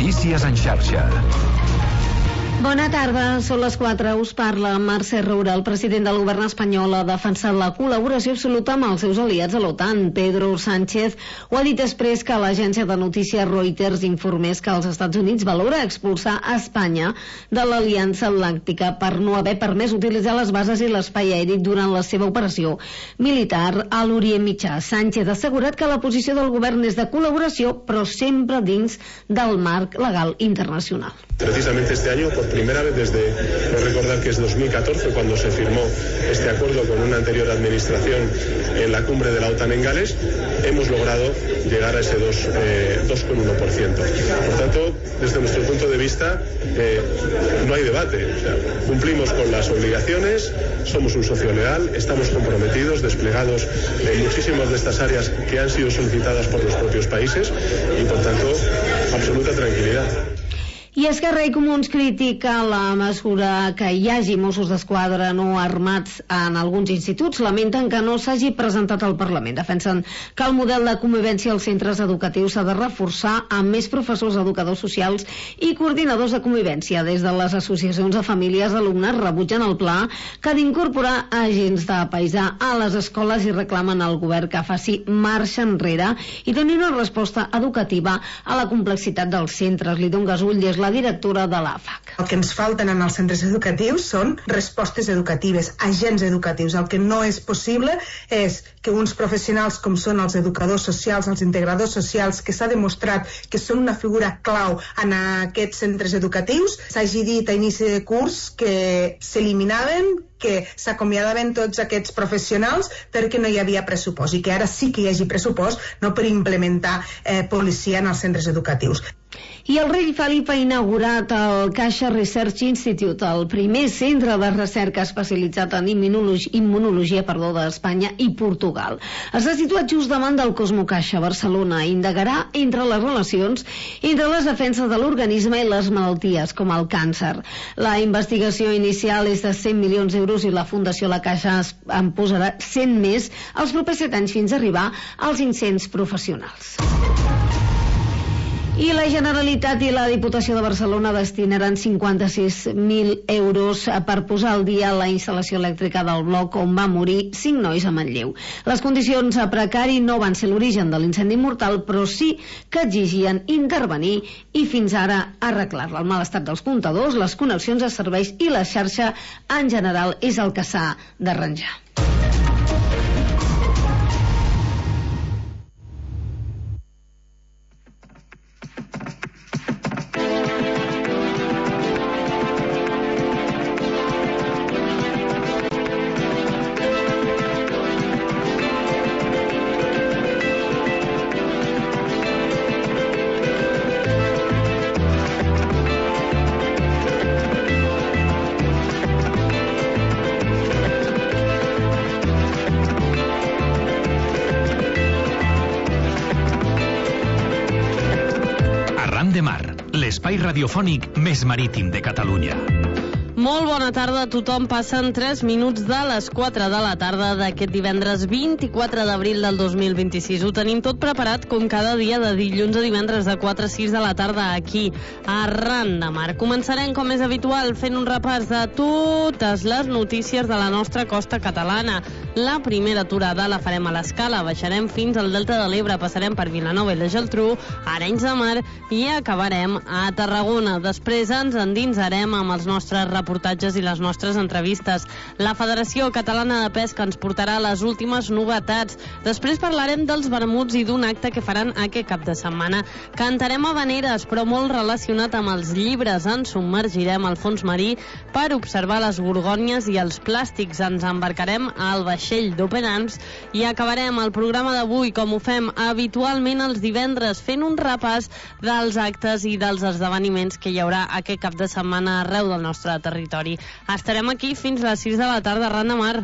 Notícies en xarxa. Bona tarda, són les 4, us parla Mercè Roura. El president del govern espanyol ha defensat la col·laboració absoluta amb els seus aliats a l'OTAN. Pedro Sánchez ho ha dit després que l'agència de notícies Reuters informés que els Estats Units valora expulsar a Espanya de l'Aliança Atlàntica per no haver permès utilitzar les bases i l'espai aeri durant la seva operació militar a l'Orient Mitjà. Sánchez ha assegurat que la posició del govern és de col·laboració, però sempre dins del marc legal internacional. Precisamente este año, por primera vez desde, no recordar que es 2014, cuando se firmó este acuerdo con una anterior administración en la cumbre de la OTAN en Gales, hemos logrado llegar a ese 2,1%. Por tanto, desde nuestro punto de vista, no hay debate. O sea, cumplimos con las obligaciones, somos un socio leal, estamos comprometidos, desplegados en muchísimas de estas áreas que han sido solicitadas por los propios países y, por tanto, absoluta tranquilidad. I Esquerra i Comuns critica la mesura que hi hagi Mossos d'Esquadra no armats en alguns instituts. Lamenten que no s'hagi presentat al Parlament. Defensen que el model de convivència als centres educatius s'ha de reforçar amb més professors, educadors socials i coordinadors de convivència. Des de les associacions de famílies d'alumnes rebutgen el pla que ha d'incorporar agents de paisà a les escoles i reclamen al govern que faci marxa enrere i doni una resposta educativa a la complexitat dels centres. Lidon Gasull és la directora de l'AFAC. El que ens falten en els centres educatius són respostes educatives, agents educatius. El que no és possible és que uns professionals com són els educadors socials, els integradors socials, que s'ha demostrat que són una figura clau en aquests centres educatius, s'hagi dit a inici de curs que s'eliminaven, que s'acomiadaven tots aquests professionals perquè no hi havia pressupost i que ara sí que hi hagi pressupost per implementar policia en els centres educatius. I el rei Felip ha inaugurat el Caixa Research Institute, el primer centre de recerca especialitzat en immunologia d'Espanya i Portugal. Està situat just davant del Cosmo Caixa, Barcelona. Indagarà entre les relacions entre les defenses de l'organisme i les malalties, com el càncer. La investigació inicial és de 100 milions d'euros i la Fundació La Caixa en posarà 100 més els propers 7 anys fins a arribar als 500 professionals. I la Generalitat i la Diputació de Barcelona destinaran 56.000 euros per posar al dia la instal·lació elèctrica del bloc on va morir 5 nois a Manlleu. Les condicions a precari no van ser l'origen de l'incendi mortal, però sí que exigien intervenir i fins ara arreglar-la. El mal estat dels comptadors, les connexions a serveis i la xarxa en general és el que s'ha d'arranjar. L'espai radiofònic més marítim de Catalunya. Molt bona tarda a tothom. Passen 3 minuts de les 4 de la tarda d'aquest divendres 24 d'abril del 2026. Ho tenim tot preparat com cada dia de dilluns a divendres de 4 a 6 de la tarda aquí a Arran de Mar. Començarem com és habitual fent un repàs de totes les notícies de la nostra costa catalana. La primera aturada la farem a l'Escala, baixarem fins al Delta de l'Ebre, passarem per Vilanova i la Geltrú, Arenys de Mar i acabarem a Tarragona. Després ens endinsarem amb els nostres reportatges i les nostres entrevistes. La Federació Catalana de Pesca ens portarà les últimes novetats. Després parlarem dels vermuts i d'un acte que faran aquest cap de setmana. Cantarem havaneres, però molt relacionat amb els llibres. Ens submergirem al fons marí per observar les gorgònies i els plàstics. Ens embarcarem al vaixell d'Open Arms i acabarem el programa d'avui, com ho fem habitualment els divendres, fent un repàs dels actes i dels esdeveniments que hi haurà aquest cap de setmana arreu del nostre territori. Estarem aquí fins a les 6 de la tarda arran de mar.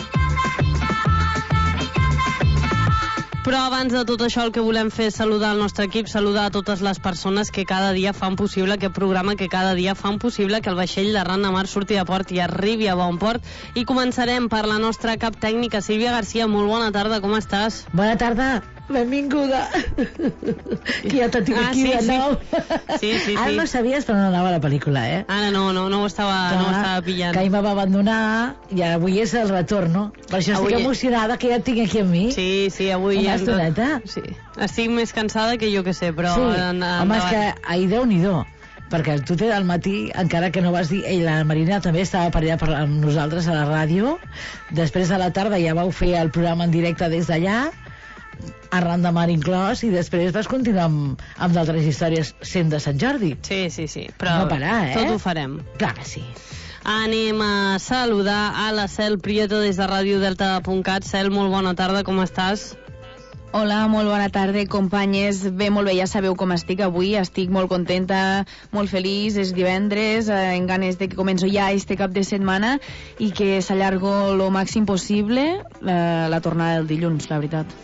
Però abans de tot això el que volem fer és saludar el nostre equip, saludar a totes les persones que cada dia fan possible aquest programa, que cada dia fan possible que el vaixell d'Arran de Mar surti de port i arribi a bon port. I començarem per la nostra cap tècnica, Sílvia Garcia. Molt bona tarda, com estàs? Bona tarda. Benvinguda. Que ja t'ha tingut aquí de nou. Sí. Ara no sabies per on anava la pel·lícula, eh? Ara no ho estava pillant. Que ahir me va abandonar i avui és el retorn, no? Per això estic emocionada, que ja et tinc aquí amb mi. Sí, avui ja... Una estoneta. Sí. Estic més cansada que jo que sé, però... Sí, home, és que ahir Déu-n'hi-do, perquè tu al matí, encara que no vas dir... la Marina també estava per allà amb nosaltres a la ràdio, després a la tarda ja vau fer el programa en directe des d'allà, arran de mar inclòs, i després vas continuar amb d'altres històries sent de Sant Jordi. Sí, però no parar, tot ho farem. Clar que sí. Anem a saludar a la Cel Prieto des de radiodelta.cat. Cel, molt bona tarda, com estàs? Hola, molt bona tarda, companyes. Molt bé, ja sabeu com estic avui. Estic molt contenta, molt feliç. És divendres, en ganes de que començo ja este cap de setmana i que s'allargo lo màxim possible la tornada del dilluns, la veritat.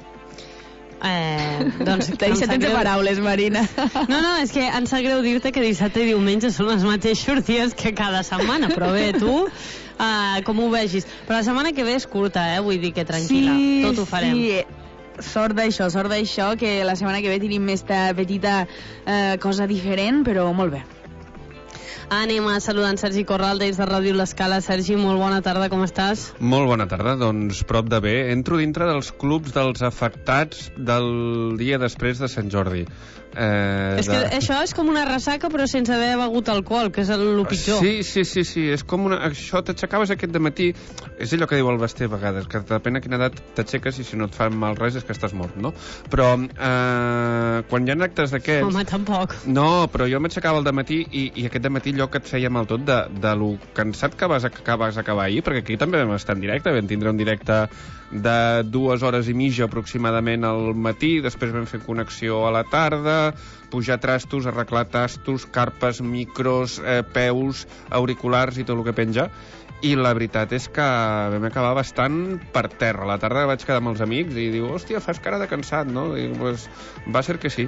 Doncs t'he deixat sense paraules, Marina. No, és que em sap greu dir-te que dissabte i diumenge són els mateixos dies que cada setmana, però bé, tu com ho vegis. Però la setmana que ve és curta, vull dir que tranquil·la, tot ho farem. Sí, sort d'això, que la setmana que ve tenim esta petita cosa diferent, però molt bé. Anem a saludar en Sergi Corral des de Ràdio L'Escala. Sergi, molt bona tarda, com estàs? Molt bona tarda, doncs prop de bé. Entro dintre dels clubs dels afectats del dia després de Sant Jordi. És que això és com una ressaca però sense haver begut alcohol, que és el pitjor. Sí, és com això t'aixecaves aquest dematí, és allò que diu el Basté a vegades, que depèn a quina edat t'aixeques i si no et fan mal res és que estàs mort, no? Però quan hi ha actes d'aquests... Home, tampoc. No, però jo m'aixecava al dematí i aquest dematí allò que et feia mal tot de lo cansat que vas acabar ahir, perquè aquí també vam estar en directe, vam tindre un directe de 2 hores i mitja aproximadament al matí, després vam fer connexió a la tarda, pujar trastos, arreglar tastos, carpes, micros, peus, auriculars i tot el que penja, i la veritat és que vam acabar bastant per terra. A la tarda vaig quedar amb els amics i diu, hòstia, fas cara de cansat, no? I pues, va ser que sí.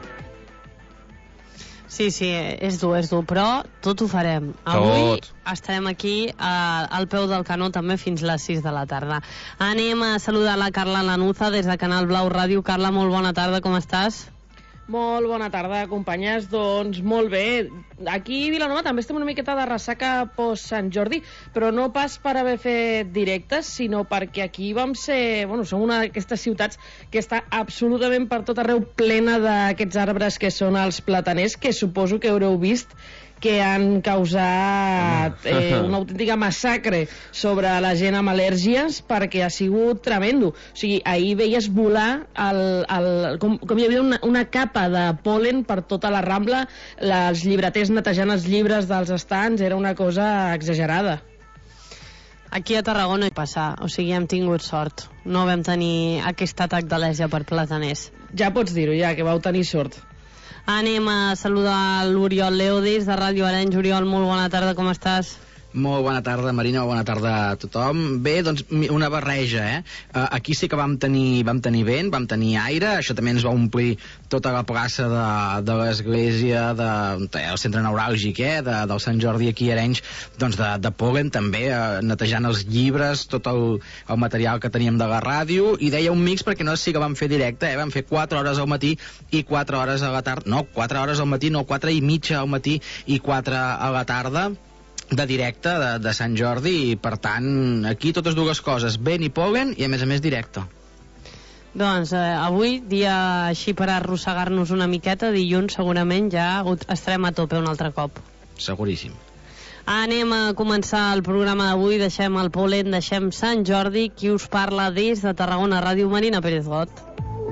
Sí, és dur, però tot ho farem. Avui estarem aquí al peu del canó també fins les 6 de la tarda. Anem a saludar la Carla Lanuza des de Canal Blau Ràdio. Carla, molt bona tarda, com estàs? Molt bona tarda, companyes. Doncs molt bé. Aquí a Vilanova també estem una miqueta de ressaca post-Sant Jordi, però no pas per haver fet directes, sinó perquè aquí vam ser... som una d'aquestes ciutats que està absolutament per tot arreu plena d'aquests arbres que són els plataners, que suposo que haureu vist que han causat una autèntica massacre sobre la gent amb al·lèrgies, perquè ha sigut tremendo. O sigui, ahir veies volar com hi havia una capa de pol·len per tota la Rambla, els llibreters netejant els llibres dels estants, era una cosa exagerada. Aquí a Tarragona hi passa, o sigui, hem tingut sort. No vam tenir aquest atac d'al·lèrgia per plataners. Ja pots dir-ho, ja, que vau tenir sort. Anem a saludar l'Oriol Leo des de Ràdio Arenys. Oriol, molt bona tarda, com estàs? Molt bona tarda, Marina, bona tarda a tothom. Bé, doncs una barreja, Aquí sí que vam tenir vent, vam tenir aire, això també ens va omplir tota la plaça de l'església, del centre neuràlgic, del Sant Jordi aquí a Arenys, doncs de pol·len també, netejant els llibres, tot el material que teníem de la ràdio, i deia un mix perquè no sí que vam fer directe, vam fer 4 hores al matí i 4 hores a la tarda, no, 4 hores al matí, no, 4 i mitja al matí i 4 a la tarda, de directe de Sant Jordi, i per tant aquí totes dues coses, vent i pol·len i a més directe. Doncs avui, dia així per arrossegar-nos una miqueta, dilluns segurament ja estarem a tope un altre cop. Seguríssim. Anem a començar el programa d'avui, deixem el pol·len, deixem Sant Jordi. Qui us parla des de Tarragona Ràdio, Marina Pérez Got.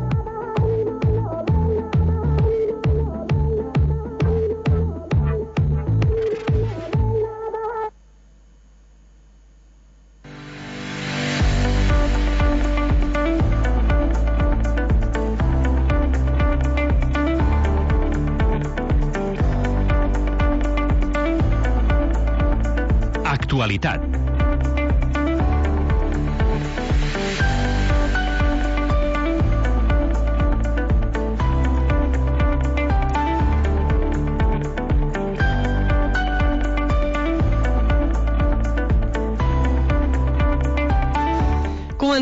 Actualitat.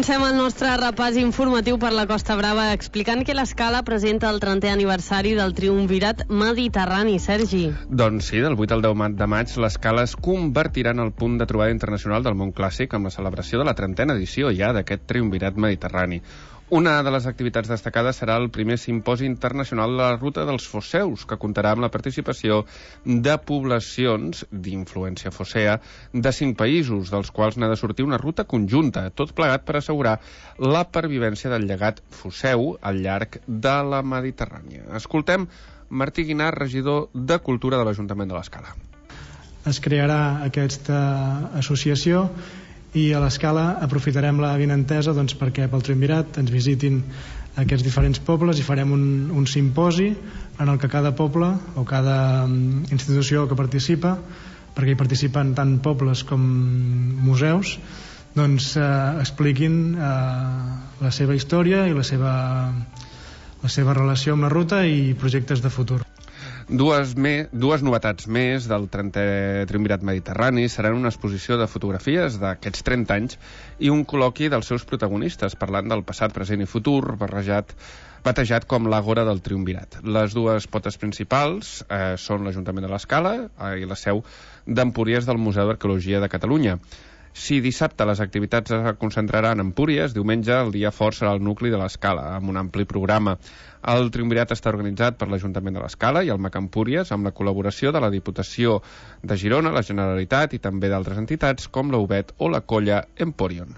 Comencem el nostre repàs informatiu per la Costa Brava explicant que l'Escala presenta el 30è aniversari del Triumvirat Mediterrani. Sergi. Doncs sí, del 8 al 10 de maig l'Escala es convertirà en el punt de trobada internacional del món clàssic amb la celebració de la 30a edició ja d'aquest Triumvirat Mediterrani. Una de les activitats destacades serà el primer simposi internacional de la Ruta dels Foceus, que comptarà amb la participació de poblacions d'influència fossea de 5 països, dels quals n'ha de sortir una ruta conjunta, tot plegat per assegurar la pervivència del llegat fosseu al llarg de la Mediterrània. Escoltem Martí Guinart, regidor de Cultura de l'Ajuntament de l'Escala. Es crearà aquesta associació i a l'Escala aprofitarem la vinentesa perquè pel Triumvirat ens visitin aquests diferents pobles i farem un simposi en el que cada poble o cada institució que participa, perquè hi participen tant pobles com museus, expliquin la seva història i la seva relació amb la ruta i projectes de futur. Dues novetats més del 30è Triumvirat Mediterrani seran una exposició de fotografies d'aquests 30 anys i un col·loqui dels seus protagonistes, parlant del passat, present i futur, batejat com l'Àgora del Triumvirat. Les dues potes principals són l'Ajuntament de l'Escala i la seu d'Empúries del Museu d'Arqueologia de Catalunya. Si dissabte les activitats es concentraran a Empúries, diumenge el dia fort serà el nucli de l'Escala, amb un ampli programa. El Triumvirat està organitzat per l'Ajuntament de l'Escala i el MAC Empúries, amb la col·laboració de la Diputació de Girona, la Generalitat i també d'altres entitats com la UBET o la Colla Emporion.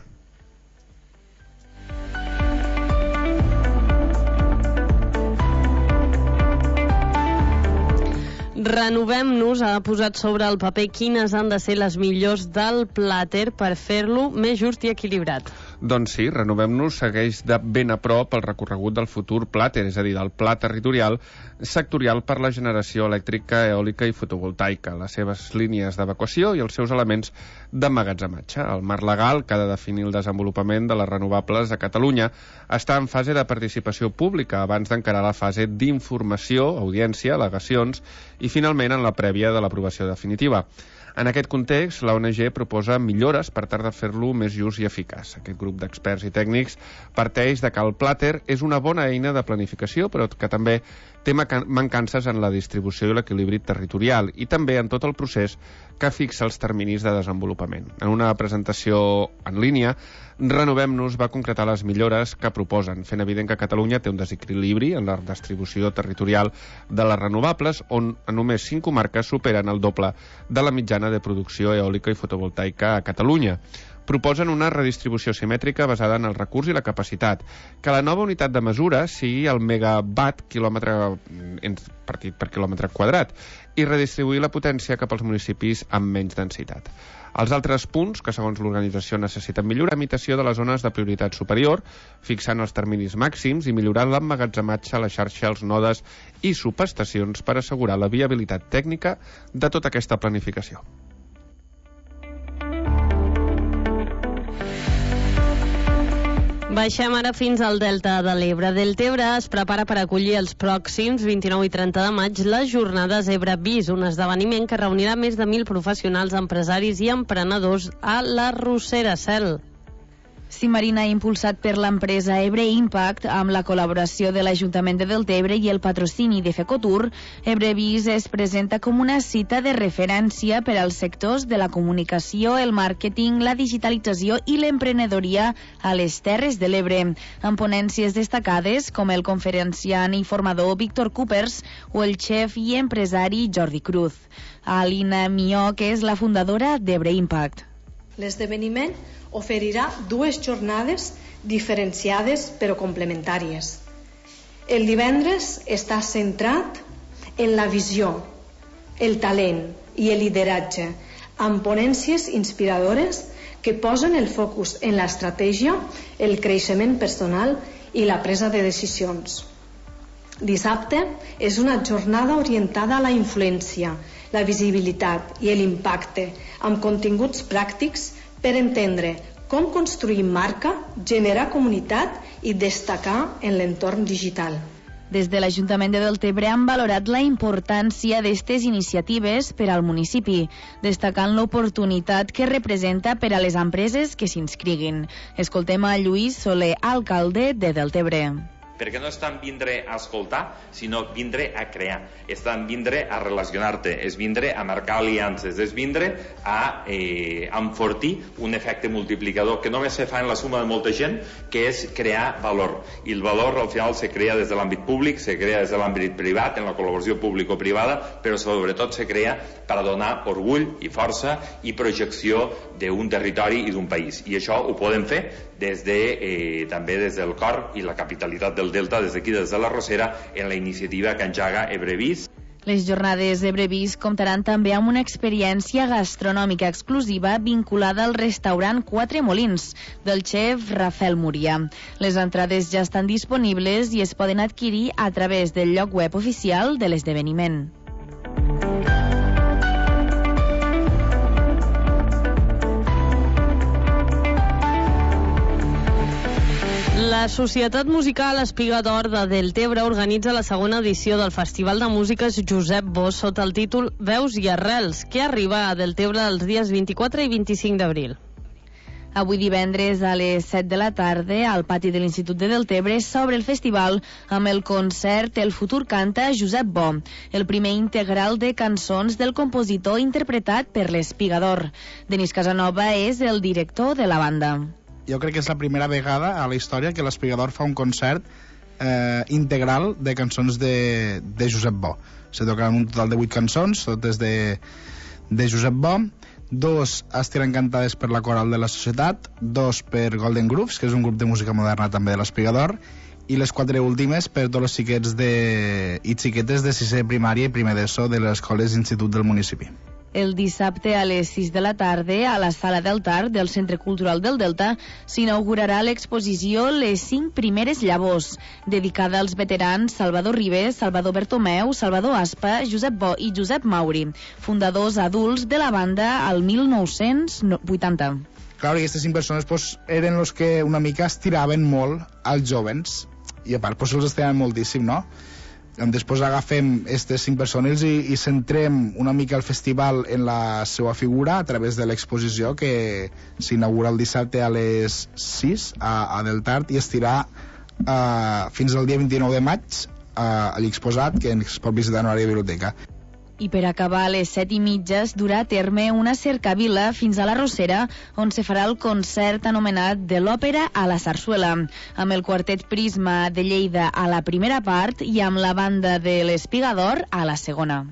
Renovem-nos ha posat sobre el paper quines han de ser les millors del plàter per fer-lo més just i equilibrat. Doncs sí, Renovem-nos segueix de ben a prop el recorregut del futur plàter, és a dir, del pla territorial sectorial per la generació elèctrica, eòlica i fotovoltaica, les seves línies d'evacuació i els seus elements d'emmagatzematge. El marc legal que ha de definir el desenvolupament de les renovables a Catalunya està en fase de participació pública abans d'encarar la fase d'informació, audiència, al·legacions i finalment en la prèvia de l'aprovació definitiva. En aquest context, la ONG proposa millores per tal de fer-lo més just i eficaç. Aquest grup d'experts i tècnics parteix de que el plàter és una bona eina de planificació, però que també té mancances en la distribució i l'equilibri territorial i també en tot el procés que fixa els terminis de desenvolupament. En una presentació en línia, Renovem-nos va concretar les millores que proposen, fent evident que Catalunya té un desequilibri en la distribució territorial de les renovables, on només 5 comarques superen el doble de la mitjana de producció eòlica i fotovoltaica a Catalunya. Proposen una redistribució simètrica basada en el recurs i la capacitat, que la nova unitat de mesura sigui el megawatt partit per quilòmetre quadrat i redistribuir la potència cap als municipis amb menys densitat. Els altres punts, que segons l'organització necessiten millorar, imitació de les zones de prioritat superior, fixant els terminis màxims i millorant l'emmagatzematge a la xarxa, els nodes i subestacions per assegurar la viabilitat tècnica de tota aquesta planificació. Baixem ara fins al Delta de l'Ebre. Deltebre es prepara per acollir els pròxims 29 i 30 de maig les jornades Ebre Bis, un esdeveniment que reunirà més de 1.000 professionals, empresaris i emprenedors a la Rossera. Cel. Cimarina, impulsat per l'empresa Ebre Impact, amb la col·laboració de l'Ajuntament de Deltebre i el patrocini de Fecotur, Ebre Bis es presenta com una cita de referència per als sectors de la comunicació, el màrqueting, la digitalització i l'emprenedoria a les Terres de l'Ebre, amb ponències destacades com el conferenciant i formador Víctor Coopers o el xef i empresari Jordi Cruz. Alina Mió, que és la fundadora d'Ebre Impact. L'esdeveniment oferirà 2 jornades diferenciades però complementàries. El divendres està centrat en la visió, el talent i el lideratge, amb ponències inspiradores que posen el focus en l'estratègia, el creixement personal i la presa de decisions. Dissabte és una jornada orientada a la influència, la visibilitat i l'impacte, amb continguts pràctics per entendre com construir marca, generar comunitat i destacar en l'entorn digital. Des de l'Ajuntament de Deltebre han valorat la importància d'aquestes iniciatives per al municipi, destacant l'oportunitat que representa per a les empreses que s'inscriguin. Escoltem a Lluís Soler, alcalde de Deltebre. Perquè no és tant vindre a escoltar, sinó vindre a crear. És tant vindre a relacionar-te, és vindre a marcar aliances, és vindre a enfortir un efecte multiplicador que només se fa en la suma de molta gent, que és crear valor. I el valor al final se crea des de l'àmbit públic, se crea des de l'àmbit privat, en la col·laboració público-privada, però sobretot se crea per donar orgull i força i projecció d'un territori i d'un país. I això ho podem fer també des del cor i la capitalitat del Delta, des d'aquí, des de la Rosera, en la iniciativa que engega Ebrevis. Les jornades Ebrevis comptaran també amb una experiència gastronòmica exclusiva vinculada al restaurant Quatre Molins, del xef Rafael Múria. Les entrades ja estan disponibles i es poden adquirir a través del lloc web oficial de l'esdeveniment. La Societat Musical Espiga d'Or de Deltebre organitza la segona edició del Festival de Músiques Josep Bosch sota el títol Veus i Arrels, que arriba a Deltebre els dies 24 i 25 d'abril. Avui divendres a les 7 de la tarda, al pati de l'Institut de Deltebre, s'obre el festival amb el concert El futur canta Josep Bo, el primer integral de cançons del compositor interpretat per l'Espiga d'Or. Denis Casanova és el director de la banda. Jo crec que és la primera vegada a la història que l'Espiga d'Or fa un concert integral de cançons de Josep Bo. Se tocaran un total de 8 cançons, totes de Josep Bo. 2 estiran cantades per la coral de la Societat, 2 per Golden Grooves, que és un grup de música moderna també de l'Espiga d'Or, i les 4 últimes per tots els xiquets i xiquetes de 6è primària i primer d'ESO de les escoles d'institut del municipi. El dissabte a les 6 de la tarda, a la Sala del Tar del Centre Cultural del Delta, s'inaugurarà l'exposició Les 5 primeres llavors, dedicada als veterans Salvador Ribes, Salvador Bertomeu, Salvador Aspa, Josep Bo i Josep Mauri, fundadors adults de la banda al 1980. Clar, i aquestes 5 persones eren els que una mica estiraven molt als jovens, i a part els estiraven moltíssim, no? Després agafem aquestes 5 persones i centrem una mica el festival en la seva figura a través de l'exposició que s'inaugura el dissabte a les 6 a Deltart i estirà fins al dia 29 de maig a l'exposat, que es pot visitar en l'àrea de biblioteca. I per acabar a les 7:30 es durà a terme una cercavila fins a la Rosera, on se farà el concert anomenat De l'Òpera a la Sarsuela, amb el quartet Prisma de Lleida a la primera part i amb la banda de l'Espiga d'Or a la segona.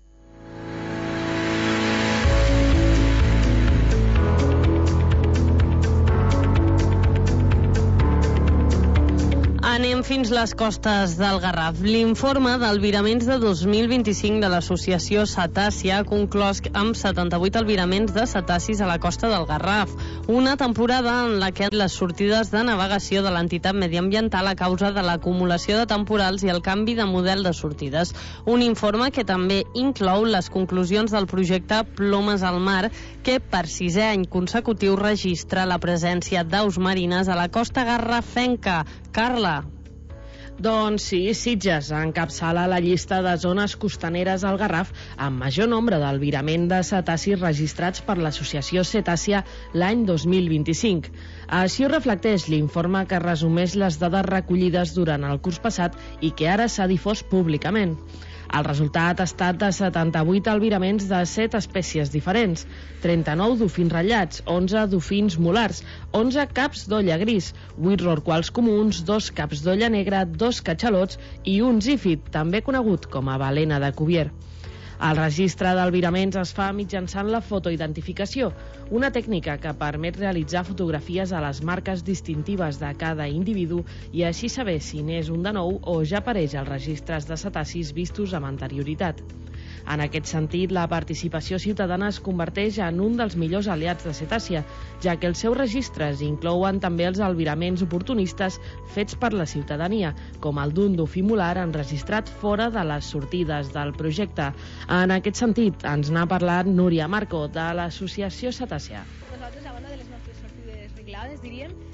Anem fins les costes del Garraf. L'informe d'albiraments de 2025 de l'associació Cetàcia ha conclòs amb 78 albiraments de cetacis a la costa del Garraf, una temporada en la que les sortides de navegació de l'entitat mediambiental a causa de l'acumulació de temporals i el canvi de model de sortides. Un informe que també inclou les conclusions del projecte Plomes al Mar, que per 6è any consecutiu registra la presència d'aus marines a la costa garrafenca. Carla. Doncs sí, Sitges encapçala la llista de zones costaneres al Garraf amb major nombre d'albirament de cetacis registrats per l'associació Cetàcia l'any 2025. Així ho reflecteix l'informe que resumeix les dades recollides durant el curs passat i que ara s'ha difós públicament. El resultat ha estat de 78 albiraments de 7 espècies diferents, 39 dofins ratllats, 11 dofins molars, 11 caps d'olla gris, 8 rorquals comuns, 2 caps d'olla negra, 2 catxalots i un zífid, també conegut com a balena de Cuvier. El registre d'albiraments es fa mitjançant la fotoidentificació, una tècnica que permet realitzar fotografies a les marques distintives de cada individu i així saber si n'és un de nou o ja apareix als registres de cetacis vistos amb anterioritat. En aquest sentit, la participació ciutadana es converteix en un dels millors aliats de Cetàcia, ja que els seus registres inclouen també els albiraments oportunistes fets per la ciutadania, com el d'un dofí molar enregistrat fora de les sortides del projecte. En aquest sentit, ens n'ha parlat Núria Marco, de l'associació Cetàcia. Nosaltres, a banda de les nostres sortides reglades, diríem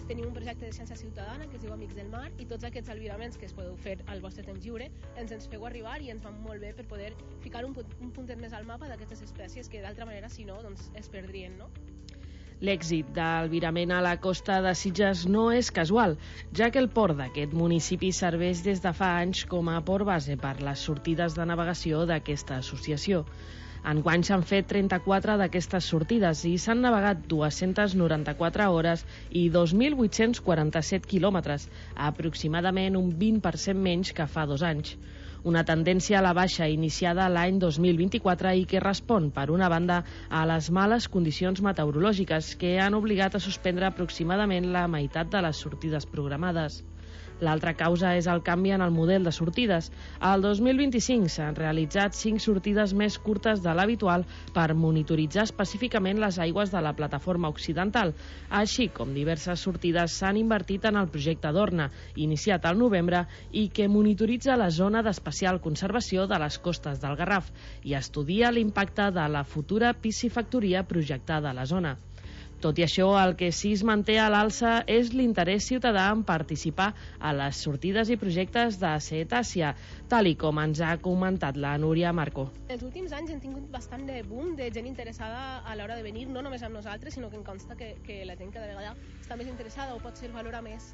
tenim un projecte de ciència ciutadana que es diu Amics del Mar, i tots aquests albiraments que es podeu fer al vostre temps lliure ens feu arribar i ens van molt bé per poder ficar un puntet més al mapa d'aquestes espècies que d'altra manera, si no, doncs es perdrien, no? L'èxit del virament a la costa de Sitges no és casual, ja que el port d'aquest municipi serveix des de fa anys com a port base per les sortides de navegació d'aquesta associació. Enguany s'han fet 34 d'aquestes sortides i s'han navegat 294 hores i 2.847 quilòmetres, aproximadament un 20% menys que fa 2 anys. Una tendència a la baixa iniciada l'any 2024 i que respon, per una banda, a les males condicions meteorològiques que han obligat a suspendre aproximadament la meitat de les sortides programades. L'altra causa és el canvi en el model de sortides. Al 2025 s'han realitzat 5 sortides més curtes de l'habitual per monitoritzar específicament les aigües de la plataforma occidental, així com diverses sortides s'han invertit en el projecte Dorna, iniciat al novembre i que monitoritza la zona d'especial conservació de les costes del Garraf i estudia l'impacte de la futura piscifactoria projectada a la zona. Tot i això, el que sí es manté a l'alça és l'interès ciutadà en participar a les sortides i projectes de Cetàcia, tal i com ens ha comentat la Núria Marco. Els últims anys hem tingut bastant de boom de gent interessada a l'hora de venir, no només amb nosaltres, sinó que em consta que la gent cada vegada està més interessada o potser valora més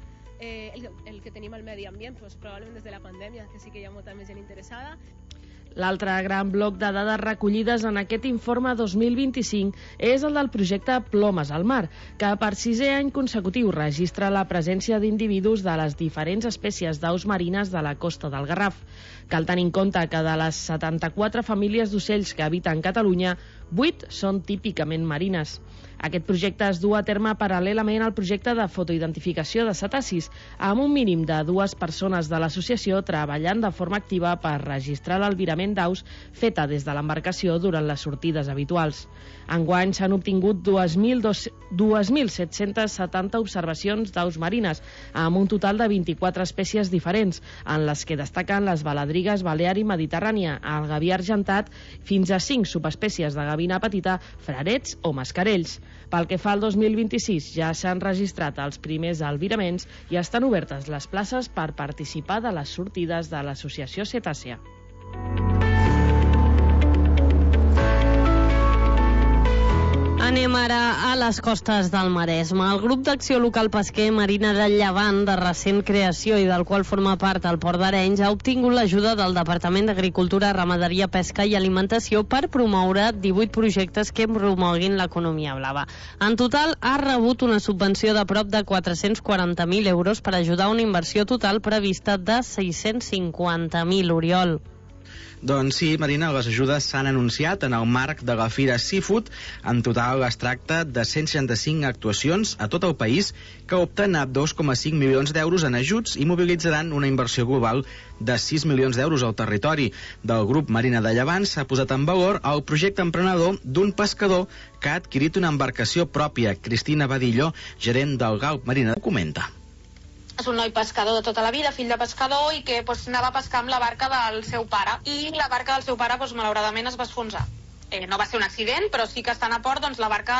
el que tenim al medi ambient, doncs, probablement des de la pandèmia, que sí que hi ha molta més gent interessada. L'altre gran bloc de dades recollides en aquest informe 2025 és el del projecte Plomes al Mar, que per 6è any consecutiu registra la presència d'individus de les diferents espècies d'aus marines de la costa del Garraf. Cal tenir en compte que de les 74 famílies d'ocells que habiten Catalunya, 8 són típicament marines. Aquest projecte es du a terme paral·lelament al projecte de fotoidentificació de cetacis, amb un mínim de 2 persones de l'associació treballant de forma activa per registrar l'albirament d'aus feta des de l'embarcació durant les sortides habituals. Enguany s'han obtingut 2.770 observacions d'aus marines, amb un total de 24 espècies diferents, en les que destaquen les baladrigues balear i mediterrània, el gaví argentat, fins a 5 subespècies de gavina petita, frarets o mascarells. Pel que fa al 2026, ja s'han registrat els primers albiraments i estan obertes les places per participar de les sortides de l'associació Cetàcia. Anem ara a les costes del Maresme. El grup d'acció local pesquer Marina del Llevant, de recent creació i del qual forma part el Port d'Arenys, ha obtingut l'ajuda del Departament d'Agricultura, Ramaderia, Pesca i Alimentació per promoure 18 projectes que promoguin l'economia blava. En total, ha rebut una subvenció de prop de 440.000 euros per ajudar a una inversió total prevista de 650.000, Oriol. Doncs sí, Marina, les ajudes s'han anunciat en el marc de la Fira Seafood. En total es tracta de 165 actuacions a tot el país que opten a 2,5 milions d'euros en ajuts i mobilitzaran una inversió global de 6 milions d'euros al territori. Del grup Marina de Llevant s'ha posat en valor el projecte emprenedor d'un pescador que ha adquirit una embarcació pròpia. Cristina Badillo, gerent del GALP Marina, comenta. És un noi pescador de tota la vida, fill de pescador, i que anava a pescar amb la barca del seu pare. I la barca del seu pare, malauradament, es va esfonsar. No va ser un accident, però sí que estant a port, doncs la barca,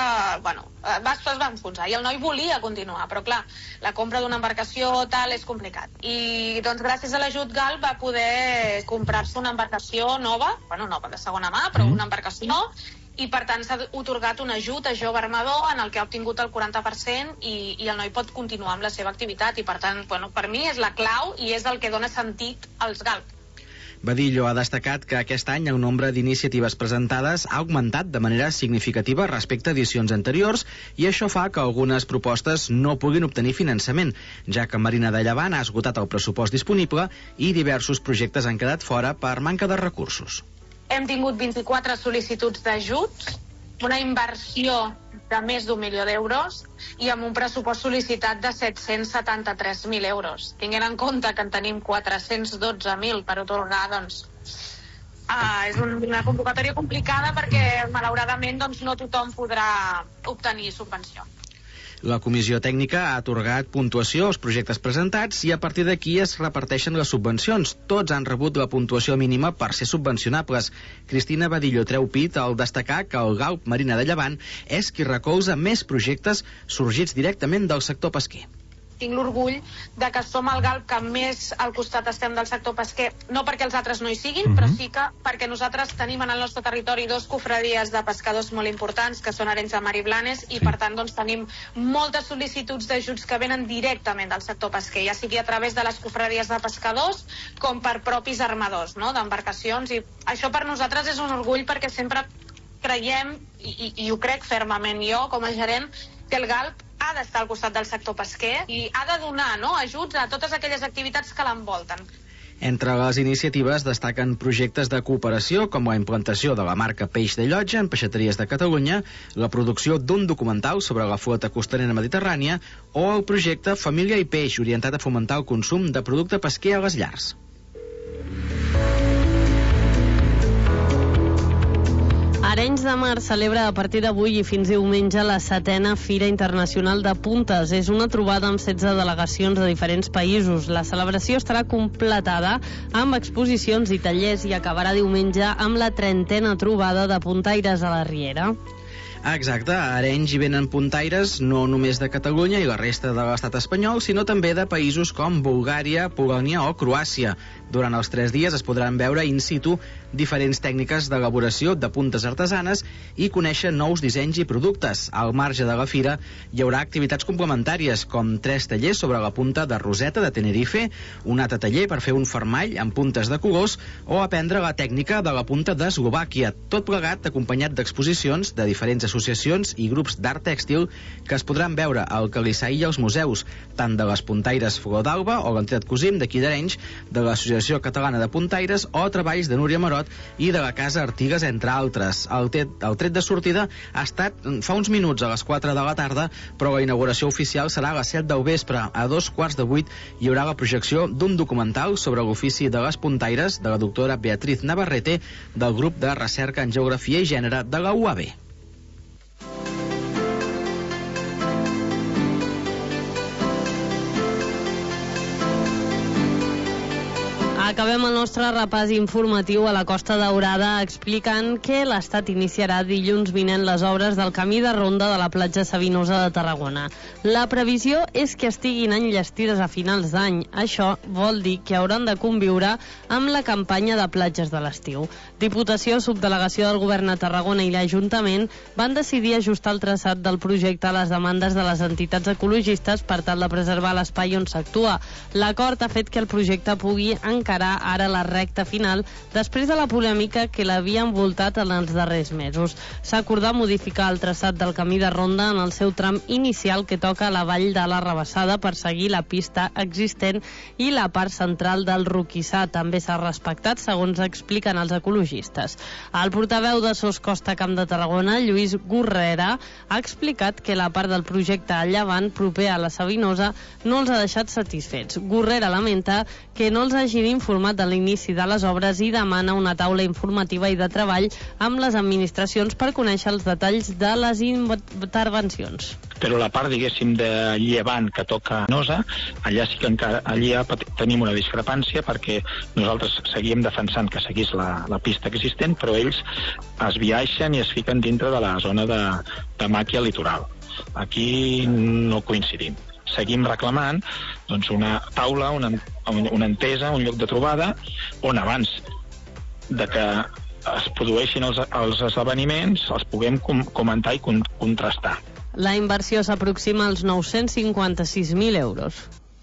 es va enfonsar. I el noi volia continuar, però clar, la compra d'una embarcació tal és complicat. I doncs gràcies a l'ajut GAL va poder comprar-se una embarcació nova, nova de segona mà, però una embarcació, i per tant s'ha otorgat un ajut a jove armador en el que ha obtingut el 40% i el noi pot continuar amb la seva activitat, i per tant, per mi és la clau i és el que dona sentit als GALP. Badillo ha destacat que aquest any el nombre d'iniciatives presentades ha augmentat de manera significativa respecte a edicions anteriors, i això fa que algunes propostes no puguin obtenir finançament, ja que Marina de Llevant ha esgotat el pressupost disponible i diversos projectes han quedat fora per manca de recursos. Hem tingut 24 sol·licituds d'ajuts, una inversió de més d'1 milió d'euros i amb un pressupost sol·licitat de 773.000 euros. Tinguent en compte que en tenim 412.000 per atorgar, doncs és una convocatòria complicada perquè malauradament no tothom podrà obtenir subvenció. La comissió tècnica ha atorgat puntuació als projectes presentats i a partir d'aquí es reparteixen les subvencions. Tots han rebut la puntuació mínima per ser subvencionables. Cristina Badillo treu pit al destacar que el GALP Marina de Llevant és qui recolza més projectes sorgits directament del sector pesquer. tinc l'orgull de que som el GALP que més al costat estem del sector pesquer, no perquè els altres no hi siguin, però sí que perquè nosaltres tenim en el nostre territori 2 cofradies de pescadors molt importants, que són Arenys de Mar i Blanes, i per tant doncs, tenim moltes sol·licituds d'ajuts que venen directament del sector pesquer, ja sigui a través de les cofradies de pescadors com per propis armadors, no?, d'embarcacions, i això per nosaltres és un orgull perquè sempre creiem, i ho crec fermament jo com a gerent, que el GALP ha d'estar al costat del sector pesquer i ha de donar, no?, ajuts a totes aquelles activitats que l'envolten. Entre les iniciatives destaquen projectes de cooperació com la implantació de la marca Peix de Llotja en peixateries de Catalunya, la producció d'un documental sobre la flota costanera mediterrània o el projecte Família i Peix, orientat a fomentar el consum de producte pesquer a les llars. Arenys de Mar celebra a partir d'avui i fins diumenge la 7a Fira Internacional de Puntes. És una trobada amb 16 delegacions de diferents països. La celebració estarà completada amb exposicions i tallers i acabarà diumenge amb la 30a trobada de puntaires a la Riera. Exacte, a Arenys hi venen puntaires no només de Catalunya i la resta de l'estat espanyol, sinó també de països com Bulgària, Polònia o Croàcia. Durant els 3 dies es podran veure in situ diferents tècniques d'elaboració de puntes artesanes i conèixer nous dissenys i productes. Al marge de la fira hi haurà activitats complementàries, com 3 tallers sobre la punta de Roseta de Tenerife, un altre taller per fer un fermall amb puntes de colors o aprendre la tècnica de la punta d'Eslovàquia, tot plegat acompanyat d'exposicions de diferents associacions i grups d'art tèxtil que es podran veure al Calissai i als museus, tant de les puntaires Flor d'Alba o l'Entret Cosim d'aquí d'Arenys, de l'Associació Catalana de Puntaires o treballs de Núria Marot i de la Casa Artigues, entre altres. El tret de sortida ha estat fa uns minuts a les 4 de la tarda, però la inauguració oficial serà a les 7 del vespre. A 7:15 hi haurà la projecció d'un documental sobre l'ofici de les puntaires de la doctora Beatriz Navarrete del grup de recerca en geografia i gènere de la UAB. Acabem el nostre repàs informatiu a la Costa Daurada explicant que l'Estat iniciarà dilluns vinent les obres del camí de ronda de la platja Savinosa de Tarragona. La previsió és que estiguin enllestides a finals d'any. Això vol dir que hauran de conviure amb la campanya de platges de l'estiu. Diputació, Subdelegació del Govern a Tarragona i l'Ajuntament van decidir ajustar el traçat del projecte a les demandes de les entitats ecologistes per tal de preservar l'espai on s'actua. L'acord ha fet que el projecte pugui encarar ara la recta final després de la polèmica que l'havia envoltat en els darrers mesos. S'ha acordat modificar el traçat del camí de ronda en el seu tram inicial que toca la vall de la Rabassada per seguir la pista existent i la part central del Roquissà també s'ha respectat, segons expliquen els ecologistes. El portaveu de SOS Costa Camp de Tarragona, Lluís Gurrera, ha explicat que la part del projecte a llevant proper a la Savinosa no els ha deixat satisfets. Gurrera lamenta que no els hagin informat de l'inici de les obres i demana una taula informativa i de treball amb les administracions per conèixer els detalls de les intervencions. Però la part, diguéssim, de llevant que toca Nosa, allà sí que encara allà tenim una discrepància perquè nosaltres seguíem defensant que seguís la pista existent, però ells es viaixen i es fiquen dintre de la zona de màquia litoral. Aquí no coincidim. Seguim reclamant doncs, una taula, una entesa, un lloc de trobada on abans de que es produeixin els esdeveniments els puguem comentar i contrastar. La inversió s'aproxima als 956.000 euros.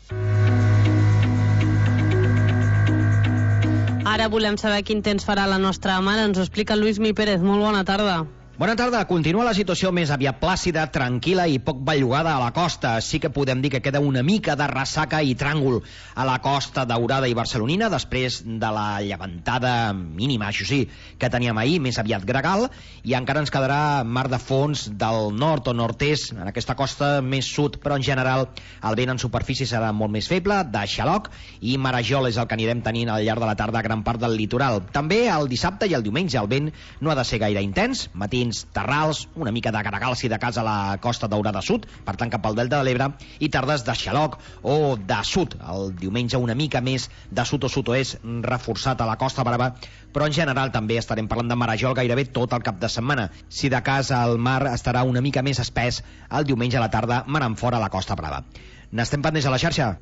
Ara volem saber quin temps farà la nostra mare. Ens ho explica Lluís Mi Pérez. Molt bona tarda. Bona tarda. Continua la situació més aviat plàcida, tranquil·la i poc bellugada a la costa. Sí que podem dir que queda una mica de ressaca i tràngol a la Costa Daurada i barcelonina després de la llevantada mínima, això sí, que teníem ahir, més aviat gregal, i encara ens quedarà mar de fons del nord o nord-est, en aquesta costa més sud, però en general el vent en superfície serà molt més feble, de xaloc, i marejol és el que anirem tenint al llarg de la tarda a gran part del litoral. També el dissabte i el diumenge el vent no ha de ser gaire intens, matins terrals, una mica de gregal si de cas a la Costa Daurada sud, per tant cap al Delta de l'Ebre, i tardes de xaloc o de sud. El diumenge una mica més de sud o sud-oest reforçat a la Costa Brava, però en general també estarem parlant de marejol gairebé tot el cap de setmana. Si de cas el mar estarà una mica més espès el diumenge a la tarda, manant fora a la Costa Brava. N'estem pendents a la xarxa.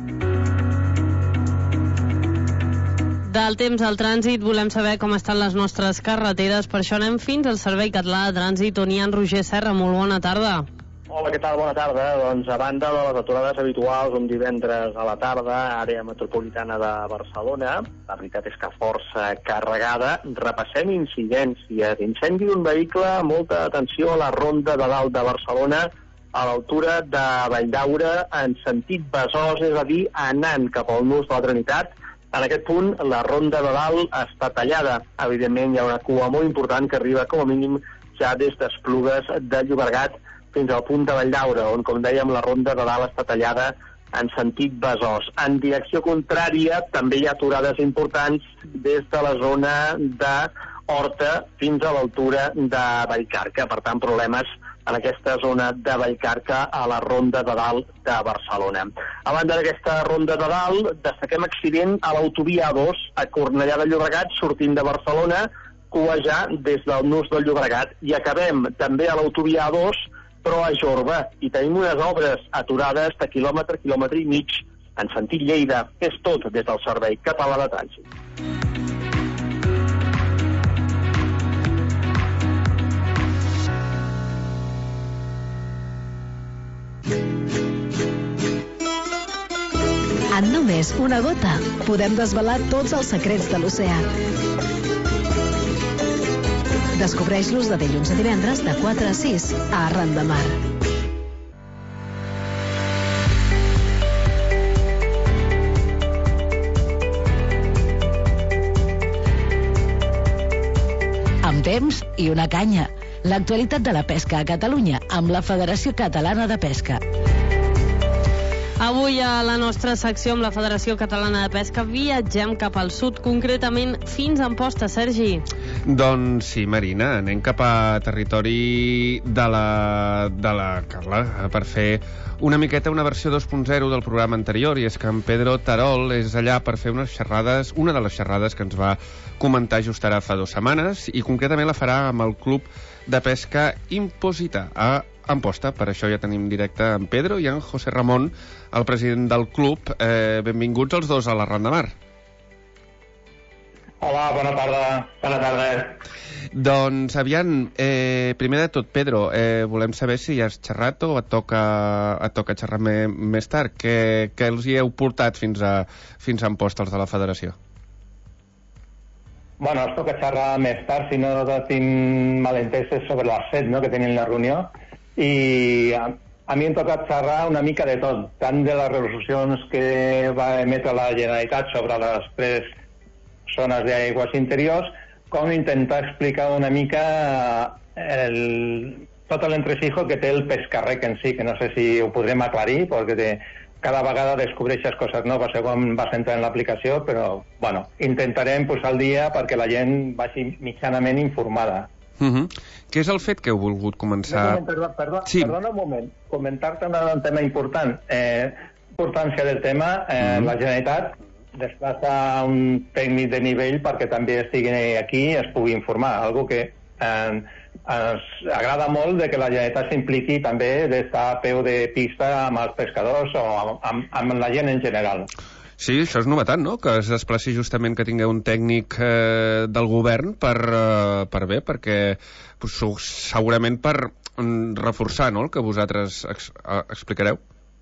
Del temps al trànsit volem saber com estan les nostres carreteres, per això anem fins al Servei Català de Trànsit, on hi ha en Roger Serra. Molt bona tarda. Hola, què tal? Bona tarda. Doncs a banda de les aturades habituals un divendres a la tarda, àrea metropolitana de Barcelona, la veritat és que força carregada. Repassem incidències. Incendi d'un vehicle, molta atenció a la Ronda de Dalt de Barcelona, a l'altura de Valldaura, en sentit Besòs, és a dir, anant cap al nus de la Trinitat. En aquest punt, la Ronda de Dalt està tallada. Evidentment, hi ha una cua molt important que arriba, com a mínim, ja des d'Esplugues de Llobregat fins al punt de Valldaura, on, com dèiem, la Ronda de Dalt està tallada en sentit Besòs. En direcció contrària, també hi ha aturades importants des de la zona d'Horta fins a l'altura de Vallcarca. Per tant, problemes en aquesta zona de Vallcarca a la Ronda de Dalt de Barcelona. A banda d'aquesta Ronda de Dalt, destaquem accident a l'autovia A2 a Cornellà de Llobregat, sortint de Barcelona, cua ja des del nus del Llobregat. I acabem també a l'autovia A2, però a Jorba. I tenim unes obres aturades de quilòmetre i mig, en sentit Lleida. És tot des del Servei Català de Trànsit. En només una gota podem desvelar tots els secrets de l'oceà. Descobreix-los de dilluns a divendres de 4 a 6 a Arran de Mar. Amb temps i una canya. L'actualitat de la pesca a Catalunya amb la Federació Catalana de Pesca. Avui a la nostra secció amb la Federació Catalana de Pesca viatgem cap al sud, concretament fins a Amposta, Sergi. Doncs sí, Marina, anem cap a territori de la Carla per fer una miqueta una versió 2.0 del programa anterior, i és que en Pedro Terol és allà per fer unes xerrades, una de les xerrades que ens va comentar just ara fa 2 setmanes, i concretament la farà amb el Club de Pesca Imposita a Amposta. Per això ja tenim directe en Pedro i en José Ramon, el president del club. Benvinguts els dos a l'Arran de Mar. Hola, bona tarda. Bona tarda. Doncs, aviam, primer de tot, Pedro, volem saber si ja has xerrat o et toca xerrar més tard. Què els hi heu portat fins a Amposta, els de la federació? Bueno, els toca xerrar més tard, si no tinc malenteses sobre les 7, no?, que tenim la reunió. I a mi em toca xerrar una mica de tot, tant de les resolucions que va emetre la Generalitat sobre les 3 zones d'aigües interiors, com intentar explicar una mica tot l'entresijo que té el pescarrec en si, que no sé si ho podrem aclarir, perquè cada vegada descobreixes coses noves segons vas entrar en l'aplicació, però bueno, intentarem posar al dia perquè la gent vagi mitjanament informada. Què és el fet que heu volgut començar? Perdona un moment, comentar-te un tema important. Importància del tema, la Generalitat desplaça un tècnic de nivell perquè també estigui aquí i es pugui informar, algo que ens agrada molt de que la Generalitat s'impliqui també d'estar a peu de pista amb els pescadors o amb la gent en general. Sí, això és novetat, no?, que es desplaci justament, que tingueu un tècnic del govern perquè segurament per reforçar, no?, el que vosaltres explicareu.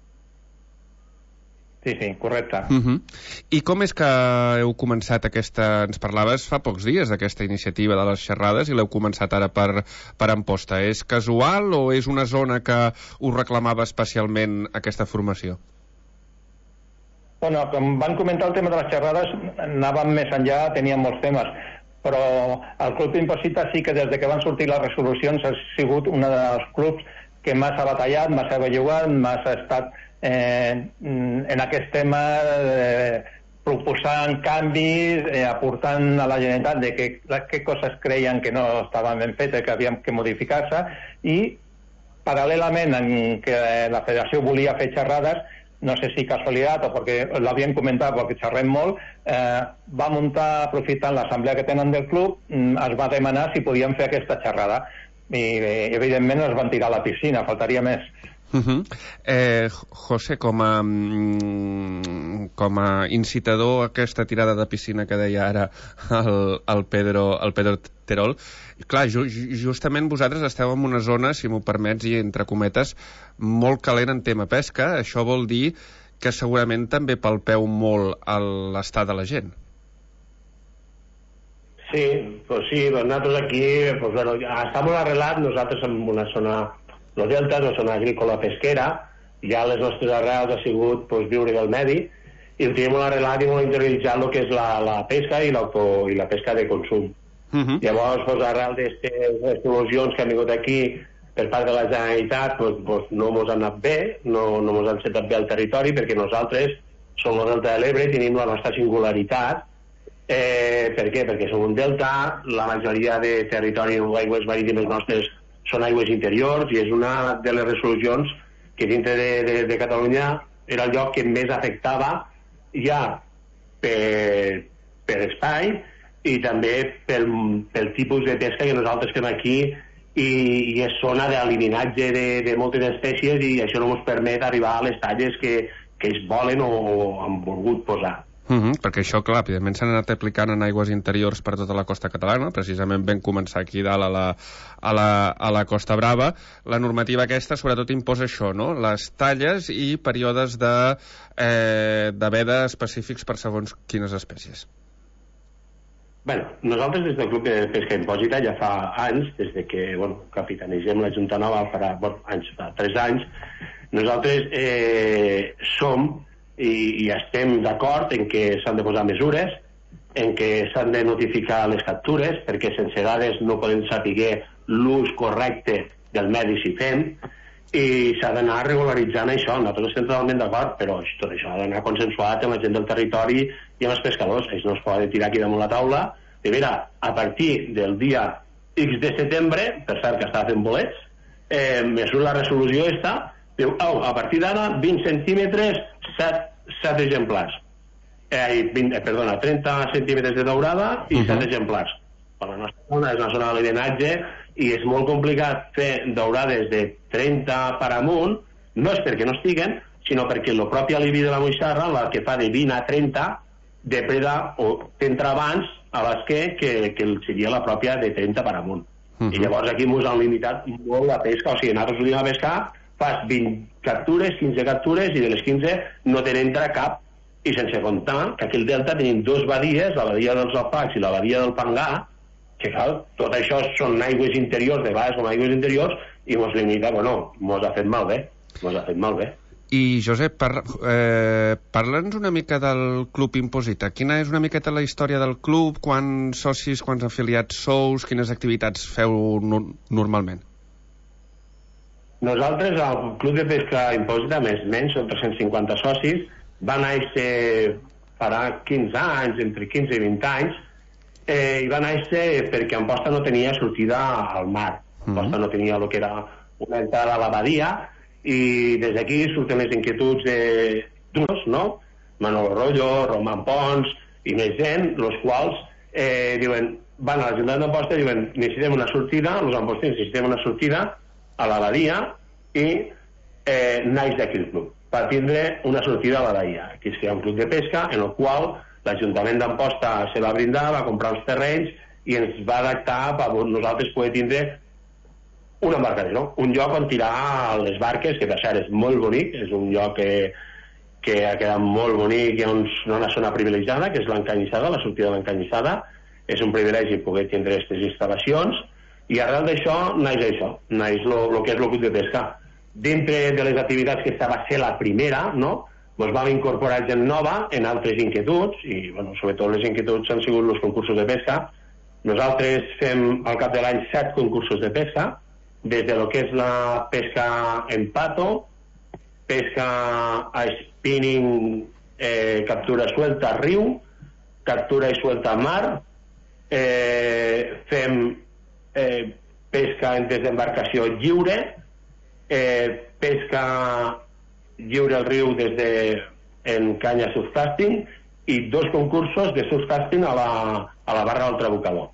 Sí, correcte. I com és que heu començat aquesta... Ens parlaves fa pocs dies d'aquesta iniciativa de les xerrades i l'heu començat ara per Amposta. És casual o és una zona que us reclamava especialment aquesta formació? Bueno, com van comentar el tema de les xerrades, anàvem més enllà, teníem molts temes, però el Club Imposita sí que des que van sortir les resolucions ha sigut un dels clubs que més ha batallat, més ha bellugat, més ha estat en aquest tema proposant canvis, aportant a la Generalitat de què coses creien que no estaven ben fetes, que havien que modificar-se, i paral·lelament en què la federació volia fer xerrades, no sé si casualitat o perquè l'havien comentat, perquè xerrem molt, va muntar, aprofitant l'assemblea que tenen del club, es va demanar si podien fer aquesta xerrada. I evidentment es van tirar a la piscina, faltaria més. José, com a incitador a aquesta tirada de piscina que deia ara el Pedro Terol, clar, justament vosaltres esteu en una zona, si m'ho permets, i entre cometes, molt calent en tema pesca. Això vol dir que segurament també palpeu molt l'estat de la gent. Sí, nosaltres aquí, està molt arrelat, nosaltres en una zona, los deltas, una zona agrícola pesquera, ja les nostres arrels ha sigut viure del medi, i ho tenim molt arrelat i molt interioritzat el que és la pesca i la pesca de consum. Llavors, arrel d'aquestes explosions que han vingut aquí per part de la Generalitat, no mos han anat bé, no mos han sentat bé al territori, perquè nosaltres som el Delta de l'Ebre i tenim la nostra singularitat. Per què? Perquè som un delta, la majoria de territori o aigües marítimes nostres són aigües interiors, i és una de les resolucions que dintre de Catalunya era el lloc que més afectava ja per espai i també pel tipus de pesca que nosaltres fem aquí, i és zona d'eliminatge de moltes espècies, i això no ens permet arribar a les talles que ells volen o han volgut posar. Perquè això, clar, evidentment s'han anat aplicant en aigües interiors per tota la costa catalana, precisament vam començar aquí dalt a la Costa Brava. La normativa aquesta sobretot imposa això, no? Les talles i períodes de veda específics per segons quines espècies. Nosaltres des del Club de Pesca Impòsita ja fa anys, des de que capitanegem la Junta Nova, fa 3 anys, nosaltres som i estem d'acord en què s'han de posar mesures, en què s'han de notificar les captures, perquè sense dades no podem saber l'ús correcte del medi si fem, i s'ha d'anar regularitzant això. Nosaltres estem totalment d'acord, però tot això ha d'anar consensuat amb la gent del territori i amb els pescadors. Això no es pot tirar aquí damunt la taula. I mira, a partir del dia X de setembre, per cert que estava fent bolets, me surt la resolució esta, diu, a partir d'ara 20 centímetres, 7 exemplars. 30 centímetres de daurada i 7 exemplars. La nostra zona és una zona de lideratge i és molt complicat fer daurades de 30 per amunt, no és perquè no estiguen, sinó perquè el propi alivi de la moixarra, la que fa de 20 a 30, depreda o t'entra abans a l'esquer que seria la pròpia de 30 per amunt. I llavors aquí ens han limitat molt la pesca, o sigui, nosaltres sortim a pescar, fas 20 captures, 15 captures, i de les 15 no te n'entra cap, i sense comptar que aquí al delta tenim 2 badies, la badia dels Alpacs i la badia del Pangà, que cal, tot això són aigües interiors, de vegades són aigües interiors, i ens limita, ens ha fet malbé. I, Josep, parla'ns una mica del Club Imposita. Quina és una miqueta la història del club? Quants socis, quants afiliats sous? Quines activitats feu normalment? Nosaltres, al Club de Pesca Imposita, més o menys, són 350 socis. Va néixer farà 15 anys, entre 15 i 20 anys, i va néixer perquè Amposta no tenia sortida al mar. Amposta no tenia el que era una entrada a la badia, i des d'aquí surten les inquietuds d'uns, no? Manolo Rollo, Roman Pons i més gent, els quals diuen, van a l'Ajuntament d'Amposta i diuen, necessitem una sortida, els ampostins necessitem una sortida a la badia, i naix d'aquí el club, per tindre una sortida a la badia. Aquí es crea un club de pesca en el qual l'Ajuntament d'Amposta se va brindar, va comprar uns terrenys i ens va adaptar per nosaltres poder tindre un embarcadero, un lloc on tirar les barques, que per cert és molt bonic, és un lloc que ha quedat molt bonic, hi ha una zona privilegiada, que és l'Encanyissada, la sortida de l'Encanyissada, és un privilegi poder tindre aquestes instal·lacions, i arrel d'això naix això, naix el que és el club de pesca. Dintre de les activitats que va ser la primera, no?, doncs vam incorporar gent nova en altres inquietuds, i sobretot les inquietuds han sigut els concursos de pesca. Nosaltres fem al cap de l'any 7 concursos de pesca, des de lo que és la pesca en pato, pesca a spinning, captura suelta a riu, captura i suelta a mar, fem pesca en desembarcació lliure, pesca lliure al riu en canya subcasting, i 2 concursos de subcasting a la barra del Trabucador.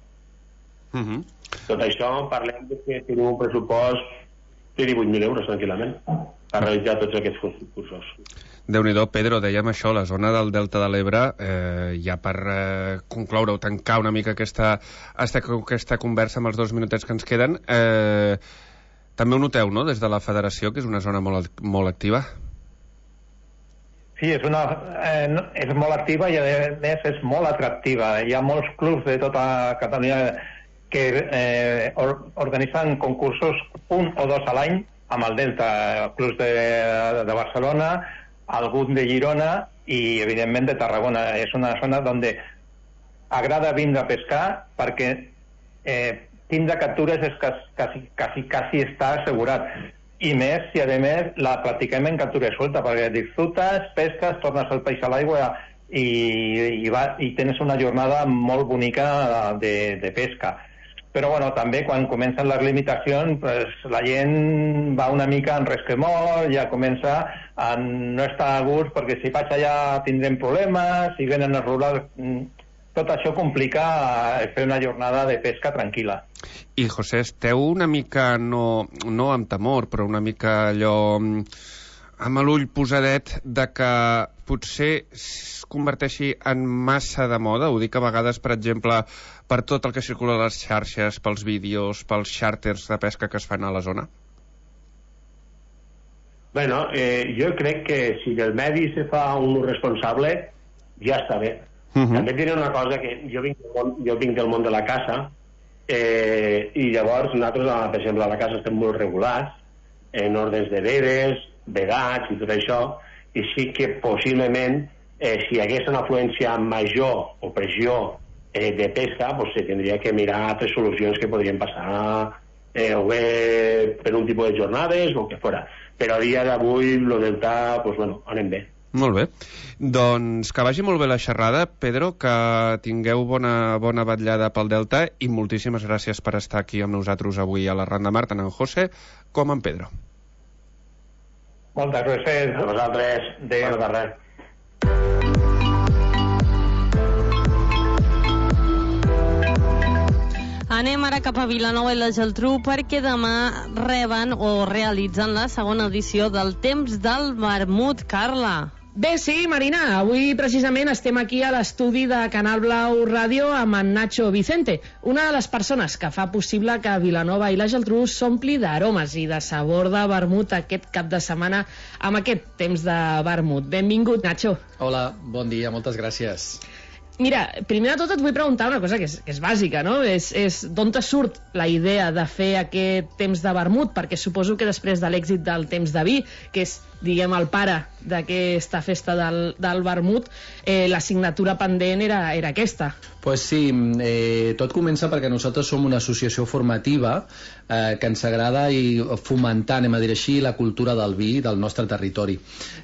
Tot això parlem de que tenim un pressupost de 18.000 euros tranquil·lament. a realitzar tots aquests cursos. Déu-n'hi-do, Pedro, dèiem això, la zona del Delta de l'Ebre, ja per concloure o tancar una mica aquesta conversa amb els 2 minutets que ens queden, també ho noteu, no?, des de la federació, que és una zona molt activa. Sí, és molt activa i a més és molt atractiva. Hi ha molts clubs de tota Catalunya que organitzen concursos 1 o 2 a l'any amb el Delta, clubs de Barcelona, algun de Girona i evidentment de Tarragona. És una zona on agrada vindre a pescar perquè tindre captures és quasi està assegurat. I més, si a més la practiquem en captura suelta, perquè disfrutes, pesques, tornes el peix a l'aigua i tens una jornada molt bonica de pesca. Però bueno, també quan comencen les limitacions, pues, la gent va una mica en resquemor, ja comença a no estar a gust, perquè si vaig allà tindrem problemes, si venen els rurals... Tot això complica fer una jornada de pesca tranquil·la. I, José, esteu una mica, no amb temor, però una mica allò amb l'ull posadet de que potser es converteixi en massa de moda? Ho dic a vegades, per exemple, per tot el que circula a les xarxes, pels vídeos, pels xàrters de pesca que es fan a la zona? Bueno, jo crec que si del medi se fa un responsable, ja està bé. També diré una cosa, que jo vinc del món de la caça, i llavors nosaltres, per exemple, a la caça estem molt regulats en ordres de veres, vedats i tot això, i sí que possiblement si hi hagués una afluència major o pressió de pesca, pues se tindria que mirar altres solucions que podrien passar o bé per un tipus de jornades o que fora. Però a dia d'avui el Delta, pues bueno, anem bé. Molt bé. Doncs que vagi molt bé la xerrada, Pedro, que tingueu bona vetllada pel Delta i moltíssimes gràcies per estar aquí amb nosaltres avui a la Ran de Mar, tant en José com en Pedro. Moltes gràcies. A vosaltres. Adéu. De res. Anem ara cap a Vilanova i la Geltrú perquè demà reben o realitzen la segona edició del Temps del Vermut. Carla. Bé, sí, Marina, avui precisament estem aquí a l'estudi de Canal Blau Ràdio amb en Nacho Vicente, una de les persones que fa possible que Vilanova i la Geltrú s'ompli d'aromes i de sabor de vermut aquest cap de setmana amb aquest Temps de Vermut. Benvingut, Nacho. Hola, bon dia, moltes gràcies. Mira, primer de tot et vull preguntar una cosa que és bàsica, no? És d'on te surt la idea de fer aquest Temps de Vermut? Perquè suposo que després de l'èxit del Temps de Vi, que és, diguem, el pare d'aquesta festa del vermut, l'assignatura pendent era aquesta. Pues sí, tot comença perquè nosaltres som una associació formativa que ens agrada i fomentar, anem a dir així, la cultura del vi del nostre territori.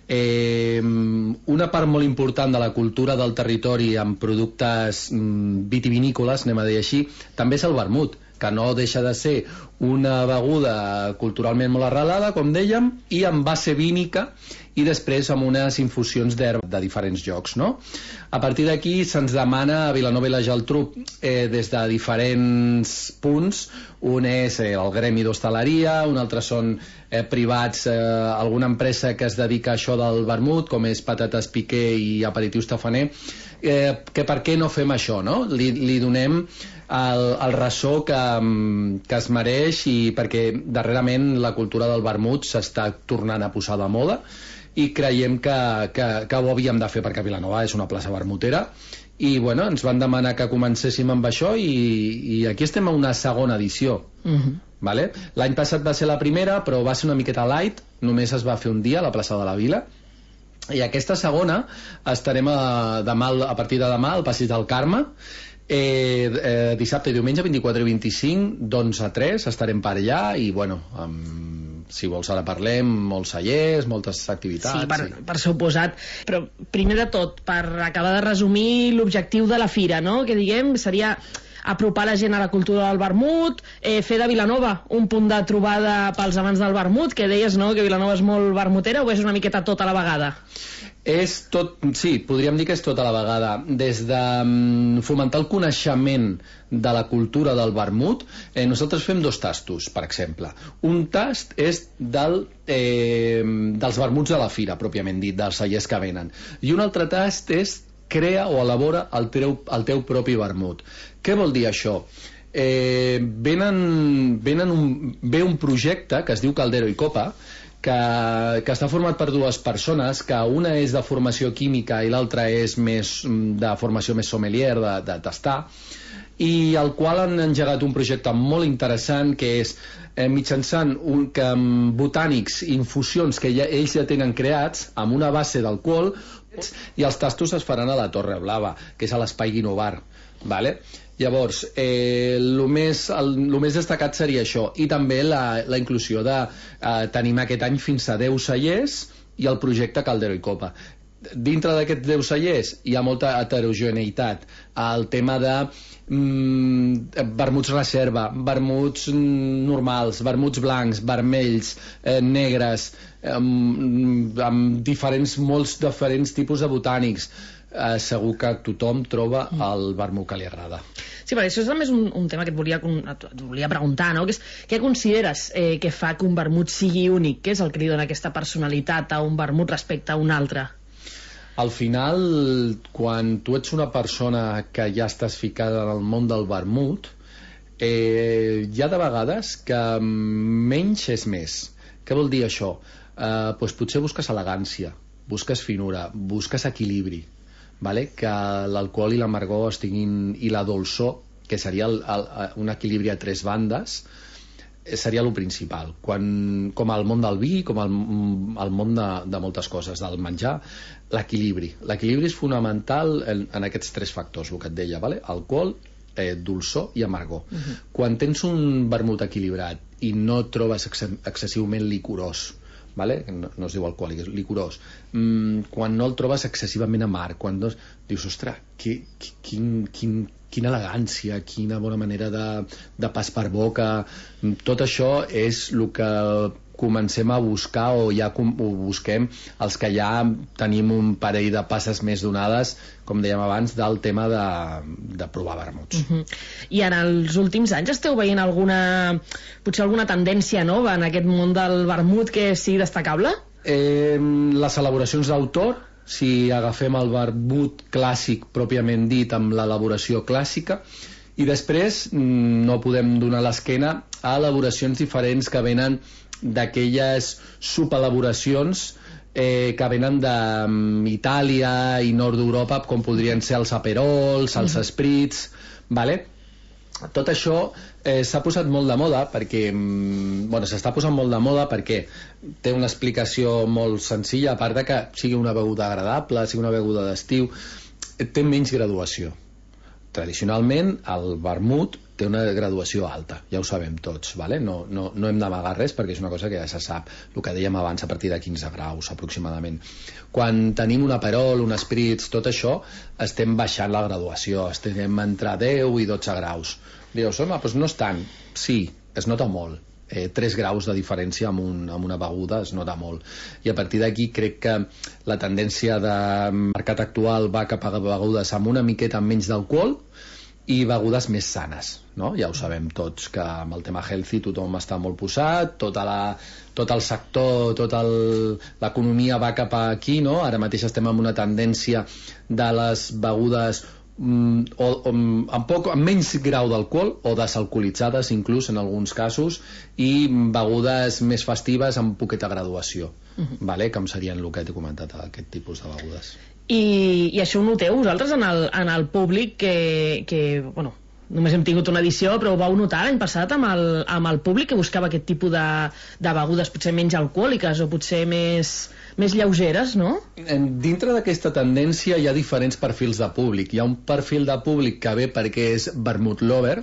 Una part molt important de la cultura del territori amb productes vitivinícoles, anem a dir així, també és el vermut, que no deixa de ser una beguda culturalment molt arrelada, com dèiem, i amb base vínica i després amb unes infusions d'herba de diferents llocs, no? A partir d'aquí se'ns demana a Vilanova i la Geltrú des de diferents punts. Un és el gremi d'hostaleria, un altre són privats, alguna empresa que es dedica a això del vermut, com és Patates Piqué i Aperitius Tafaner, que per què no fem això, no? Li donem el ressò que es mereix, i perquè darrerament la cultura del vermut s'està tornant a posar de moda i creiem que ho havíem de fer perquè Vilanova és una plaça vermutera i bueno, ens van demanar que comencéssim amb això i aquí estem a una segona edició. Vale? L'any passat va ser la primera, però va ser una miqueta light, només es va fer un dia a la plaça de la Vila, i aquesta segona estarem a partir de demà al Passeig del Carme. Dissabte i diumenge 24 i 25 d'11 a 3 estarem per allà i bueno, si vols ara parlem, molts cellers, moltes activitats. Sí, per suposat, però primer de tot, per acabar de resumir l'objectiu de la fira, no? Que diguem seria apropar la gent a la cultura del vermut, fer de Vilanova un punt de trobada pels amants del vermut, que deies, no?, que Vilanova és molt vermutera, o és una miqueta tot a la vegada? És tot, sí, podríem dir que és tot a la vegada. Des de fomentar el coneixement de la cultura del vermut, nosaltres fem 2 tastos, per exemple. Un tast és dels vermuts de la fira, pròpiament dit, dels cellers que venen. I un altre tast és crea o elabora el teu propi vermut. Què vol dir això? Ve un projecte que es diu Caldero i Copa, que està format per 2 persones, que una és de formació química i l'altra és més de formació més sommelier, de tastar, i el qual han engegat un projecte molt interessant, que és mitjançant botànics, infusions que ells ja tenen creats, amb una base d'alcohol, i els tastos es faran a la Torre Blava, que és a l'Espai Guinovar, vale? Llavors, el més destacat seria això, i també la inclusió de tenim aquest any fins a 10 cellers i el projecte Caldero i Copa. Dintre d'aquests 10 cellers hi ha molta heterogeneïtat. El tema de vermuts reserva, vermuts normals, vermuts blancs, vermells, negres, amb molts diferents tipus de botànics. Segur que tothom troba el vermut que li agrada. Sí, perquè això és també un tema que et volia preguntar, no? Què consideres que fa que un vermut sigui únic? Què és el que li dona aquesta personalitat a un vermut respecte a un altre? Al final, quan tu ets una persona que ja estàs ficada en el món del vermut, hi ha de vegades que menys és més. Què vol dir això? Doncs potser busques elegància, busques finura, busques equilibri, vale? Que l'alcohol i l'amargor estiguin, i la dolçor, que seria un equilibri a 3 bandes, seria el principal. Com al món del vi, com al món de moltes coses, del menjar, l'equilibri. L'equilibri és fonamental en aquests 3 factors, el que et deia, vale? Alcohol, dolçor i amargor. Quan tens un vermut equilibrat i no et trobes excessivament licorós, vale? No es diu alcohòlic, és licorós, quan no el trobes excessivament amarg, quan dius, ostres, quina elegància, quina bona manera de pas per boca, tot això és el que comencem a buscar, o ja ho busquem els que ja tenim un parell de passes més donades, com dèiem abans, del tema de provar vermuts. I en els últims anys esteu veient potser alguna tendència nova en aquest món del vermut que sigui destacable? Les elaboracions d'autor, si agafem el vermut clàssic pròpiament dit, amb l'elaboració clàssica, i després no podem donar l'esquena a elaboracions diferents que venen d'aquelles subelaboracions que venen d'Itàlia i nord d'Europa, com podrien ser els aperols, els esprits, vale? Tot això s'ha posat molt de moda perquè s'està posant molt de moda perquè té una explicació molt senzilla, a part de que sigui una beguda agradable, sigui una beguda d'estiu, té menys graduació. Tradicionalment el vermut té una graduació alta, ja ho sabem tots, vale? No hem d'amagar res perquè és una cosa que ja se sap, el que dèiem abans, a partir de 15 graus aproximadament. Quan tenim un aperol, un esprits, tot això, estem baixant la graduació, estem entre 10 i 12 graus. Dius, home, doncs no és tant. Sí, es nota molt. 3 graus de diferència amb una beguda es nota molt, i a partir d'aquí crec que la tendència del mercat actual va cap a begudes amb una miqueta menys d'alcohol i begudes més sanes, no? Ja ho sabem tots que amb el tema healthy tothom està molt posat, tot el sector, l'economia va cap aquí, no? Ara mateix estem en una tendència de les begudes amb menys grau d'alcohol o desalcoholitzades inclús en alguns casos, i begudes més festives amb poqueta graduació, vale? Com serien el que t'he comentat, aquest tipus de begudes. I això ho noteu vosaltres en el públic que només hem tingut una edició, però ho vau notar l'any passat amb el públic que buscava aquest tipus de begudes potser menys alcohòliques o potser més lleugeres, no? Dintre d'aquesta tendència hi ha diferents perfils de públic. Hi ha un perfil de públic que ve perquè és vermut lover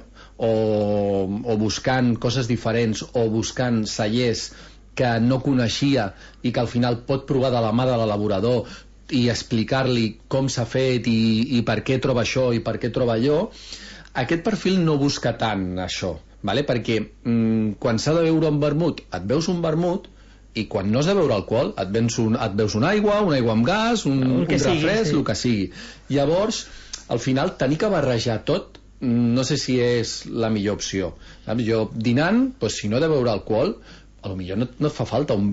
o buscant coses diferents o buscant cellers que no coneixia i que al final pot provar de la mà de l'elaborador i explicar-li com s'ha fet i per què troba això i per què troba allò. Aquest perfil no busca tant això, vale? Perquè quan s'ha de beure un vermut, et veus un vermut i quan no has de beure alcohol et veus una aigua amb gas, un refresc, el que sigui. Llavors, al final, tenir que barrejar tot no sé si és la millor opció. Jo dinant, si no he de beure alcohol, potser no et fa falta un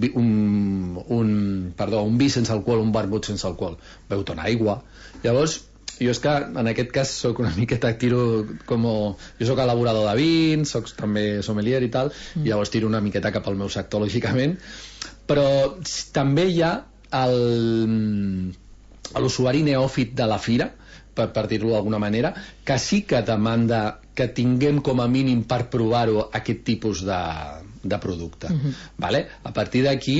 vi sense alcohol, un vermut sense alcohol. Beu-te una aigua. Llavors, jo és que en aquest cas soc una miqueta, jo soc elaborador de vins, soc també sommelier i tal, i llavors tiro una miqueta cap al meu sector, lògicament, però també hi ha l'usuari neòfit de la fira, per dir-ho d'alguna manera, que sí que demanda que tinguem com a mínim per provar-ho aquest tipus de producte. Vale? A partir d'aquí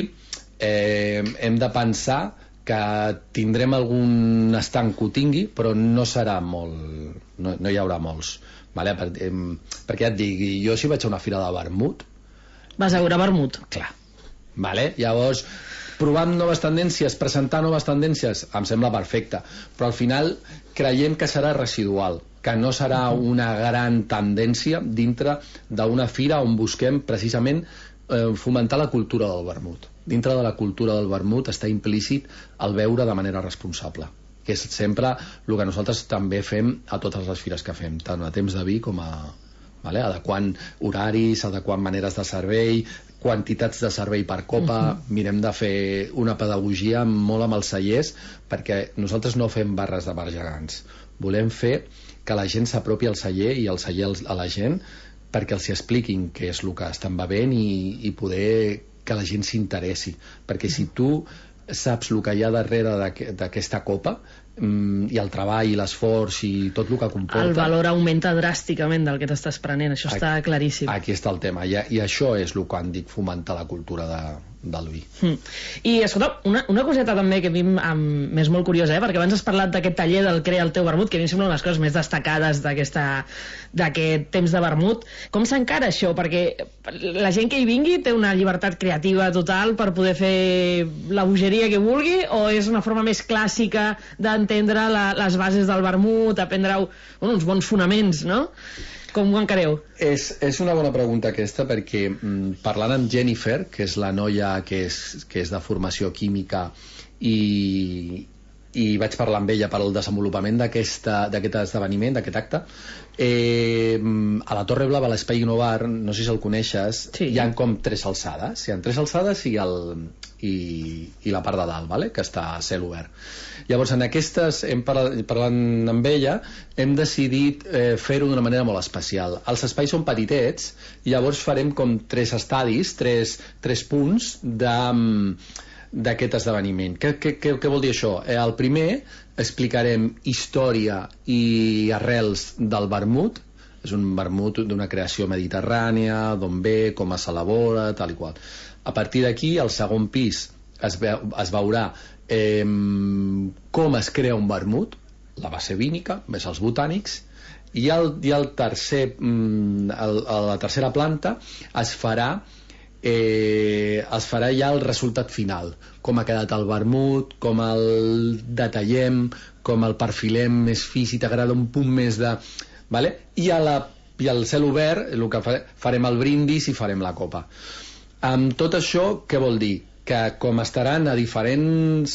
hem de pensar que tindrem algun estanc que ho tingui, però no serà molt, no hi haurà molts, vale? Perquè ja et dic, jo si vaig a una fira de vermut vas a veure vermut, clar, vale? Llavors provar noves tendències, presentar noves tendències em sembla perfecte, però al final creiem que serà residual, que no serà una gran tendència dintre d'una fira on busquem precisament fomentar la cultura del vermut. Dintre de la cultura del vermut està implícit el beure de manera responsable, que és sempre el que nosaltres també fem a totes les fires que fem, tant a temps de vi com a adequant horaris, adequant maneres de servei, quantitats de servei per copa. Mirem de fer una pedagogia molt amb els cellers, perquè nosaltres no fem barres de bar gegants, volem fer que la gent s'apropi al celler i el celler a la gent, perquè els expliquin què és el que estan bevent i poder que la gent s'interessi, perquè si tu saps el que hi ha darrere d'aquesta copa i el treball i l'esforç i tot el que comporta, el valor augmenta dràsticament del que t'estàs prenent, això està claríssim. Aquí està el tema, i això és el que han dit, fomentar la cultura del vi. I escolta, una coseta també que a mi m'és molt curiosa, perquè abans has parlat d'aquest taller del Crea el teu vermut, que a mi em sembla una de les coses més destacades d'aquest temps de vermut. Com s'encara això? Perquè la gent que hi vingui té una llibertat creativa total per poder fer la bogeria que vulgui, o és una forma més clàssica d'entendre les bases del vermut, aprendre uns bons fonaments, no? Com ho encareu? És una bona pregunta aquesta, perquè parlant amb Jennifer, que és la noia que és de formació química, i vaig parlar amb ella per al desenvolupament d'aquest esdeveniment, d'aquest acte, a la Torre Blava, a l'Espai Innovar, no sé si el coneixes, hi ha com 3 alçades, hi ha 3 alçades i la part de dalt, vale? Que està a cel obert. Llavors, en aquestes, parlant amb ella, hem decidit fer-ho d'una manera molt especial. Els espais són petitets, llavors farem com 3 estadis, 3 punts d'aquest esdeveniment. Què vol dir això? El primer, explicarem història i arrels del vermut. És un vermut d'una creació mediterrània, d'on ve, com s'elabora, tal i qual. A partir d'aquí, al segon pis es veurà com es crea un vermut, la base vínica, més els botànics, i a la tercera planta es farà ja el resultat final, com ha quedat el vermut, com el detallem, com el perfilem més fi, si t'agrada un punt més de... Vale? I al cel obert el que farem el brindis i farem la copa. Amb tot això, què vol dir? Que com estaran a diferents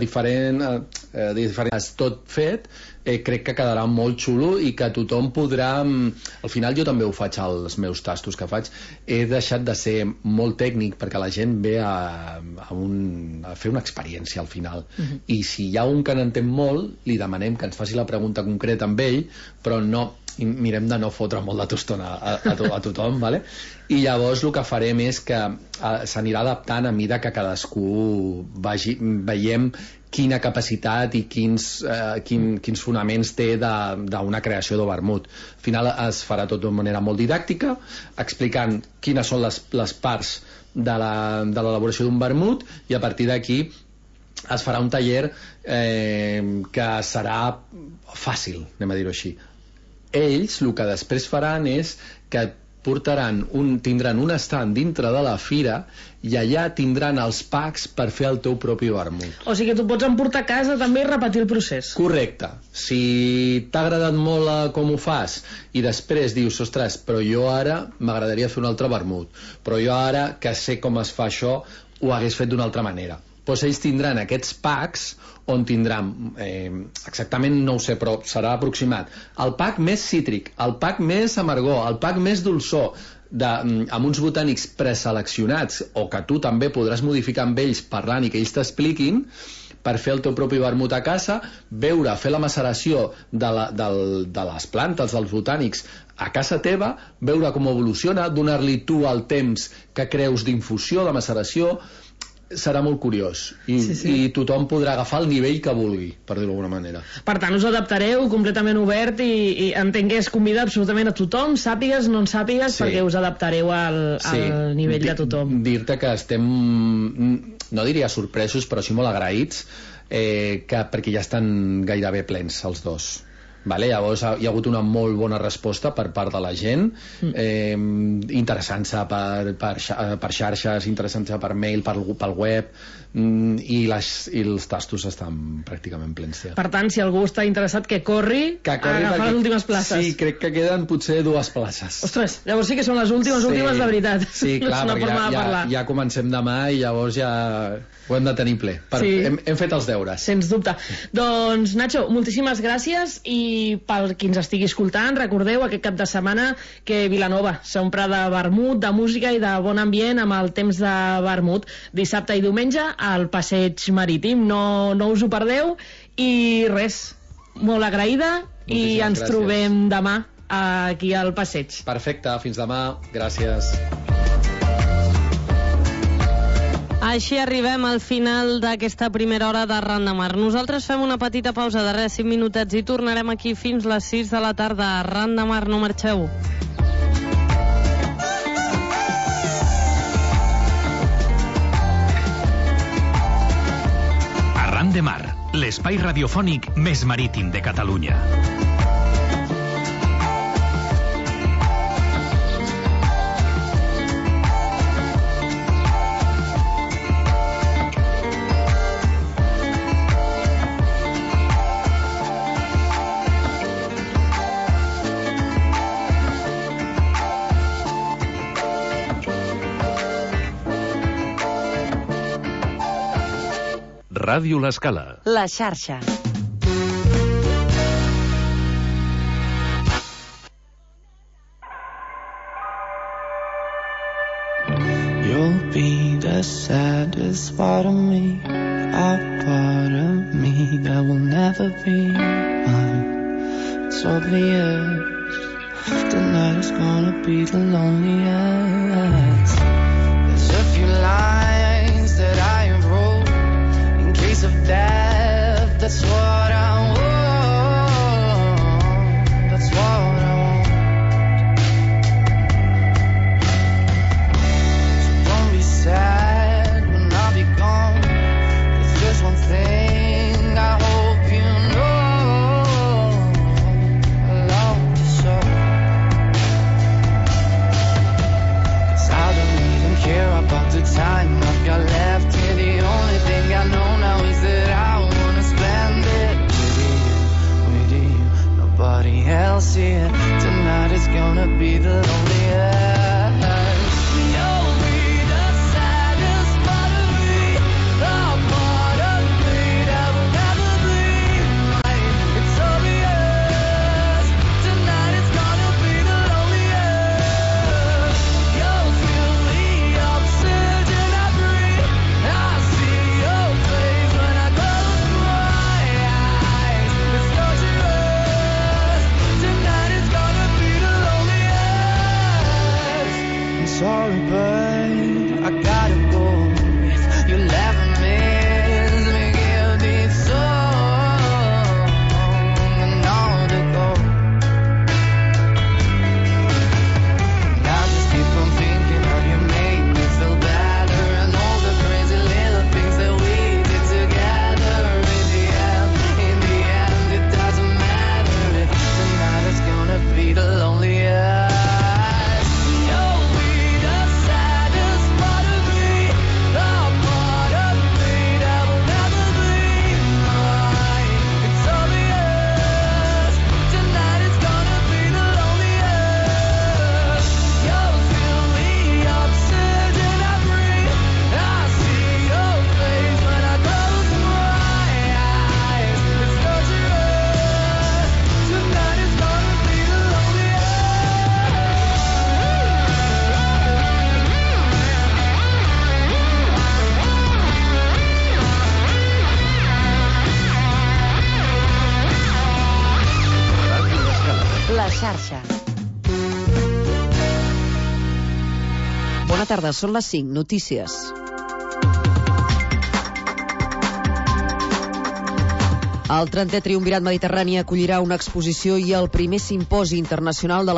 tot fet, crec que quedarà molt xulo i que tothom podrà... Al final jo també ho faig als meus tastos que faig. He deixat de ser molt tècnic perquè la gent ve a fer una experiència al final. I si hi ha un que n'entén molt, li demanem que ens faci la pregunta concreta amb ell, però no mirem de no fotre molt de tostona a tothom, vale? I llavors el que farem és que s'anirà adaptant a mida que cadascú veiem quina capacitat i quins fonaments té d'una creació de vermut. Al final es farà tot d'una manera molt didàctica, explicant quines són les parts de l'elaboració d'un vermut, i a partir d'aquí es farà un taller que serà fàcil, anem a dir-ho així. Ells el que després faran és que tindran un estand dintre de la fira i allà tindran els packs per fer el teu propi vermut. O sigui que tu pots emportar a casa també i repetir el procés. Correcte. Si t'ha agradat molt com ho fas i després dius, ostres, però jo ara m'agradaria fer un altre vermut, però jo ara que sé com es fa això, ho hagués fet d'una altra manera. Doncs ells tindran aquests packs on tindran, exactament no ho sé, però serà aproximat, el pack més cítric, el pack més amargor, el pack més dolçor, amb uns botànics preseleccionats, o que tu també podràs modificar amb ells parlant i que ells t'expliquin, per fer el teu propi vermut a casa, fer la maceració de les plantes, dels botànics, a casa teva, veure com evoluciona, donar-li tu el temps que creus d'infusió, de maceració. Serà molt curiós i tothom podrà agafar el nivell que vulgui, per dir-ho d'alguna manera. Per tant, us adaptareu completament obert i entenc que és convidar absolutament a tothom, sàpigues, no en sàpigues, perquè us adaptareu al nivell de tothom. Dir-te que estem, no diria sorpresos, però sí molt agraïts, perquè ja estan gairebé plens els dos. Llavors hi ha hagut una molt bona resposta per part de la gent, interessant-se per xarxes, interessant-se per mail, pel web, i els tastos estan pràcticament plens. Per tant, si algú està interessat, que corri a agafar les últimes places. Sí, crec que queden potser 2 places. Ostres, llavors sí que són les últimes de veritat. Sí, clar, perquè ja comencem demà i llavors ja ho hem de tenir ple. Hem fet els deures. Sens dubte. Doncs, Nacho, moltíssimes gràcies, i per qui ens estigui escoltant, recordeu aquest cap de setmana que Vilanova s'omple de vermut, de música i de bon ambient amb el temps de vermut. Dissabte i diumenge al Passeig Marítim. No us ho perdeu, i res, molt agraïda. Moltíssimes i ens trobem demà aquí al Passeig. Perfecte, fins demà, gràcies. Així arribem al final d'aquesta primera hora de Ran de Mar. Nosaltres fem una petita pausa de 5 minutets i tornarem aquí fins les 6 de la tarda. Ran de Mar, no marxeu. Arran de Mar, l'espai radiofònic més marítim de Catalunya. Ràdio L'Escala. La xarxa. You'll be the saddest part of me, a part of me that will never be mine. It's obvious tonight is gonna be the loneliest. There's a few lines that I wrote of death, that's what I want, that's what I want. So don't be sad when I'll be gone. There's just one thing I hope you know, I love you so. 'Cause I don't even care about the time of your left here. The only thing I know now is that I wanna spend it with you, nobody else here. Tonight is gonna be the loneliest. You'll be the saddest part of me, the part of me that will never be mine. It's obvious tonight is gonna be the loneliest. You'll feel the oxygen I breathe. I see your face when I close my eyes. It's dangerous. Tonight is gonna be the loneliest. La xarxa. Bona tarda, són les 5, notícies. El 30è Triumvirat Mediterrani acollirà una exposició i el primer simposi internacional de la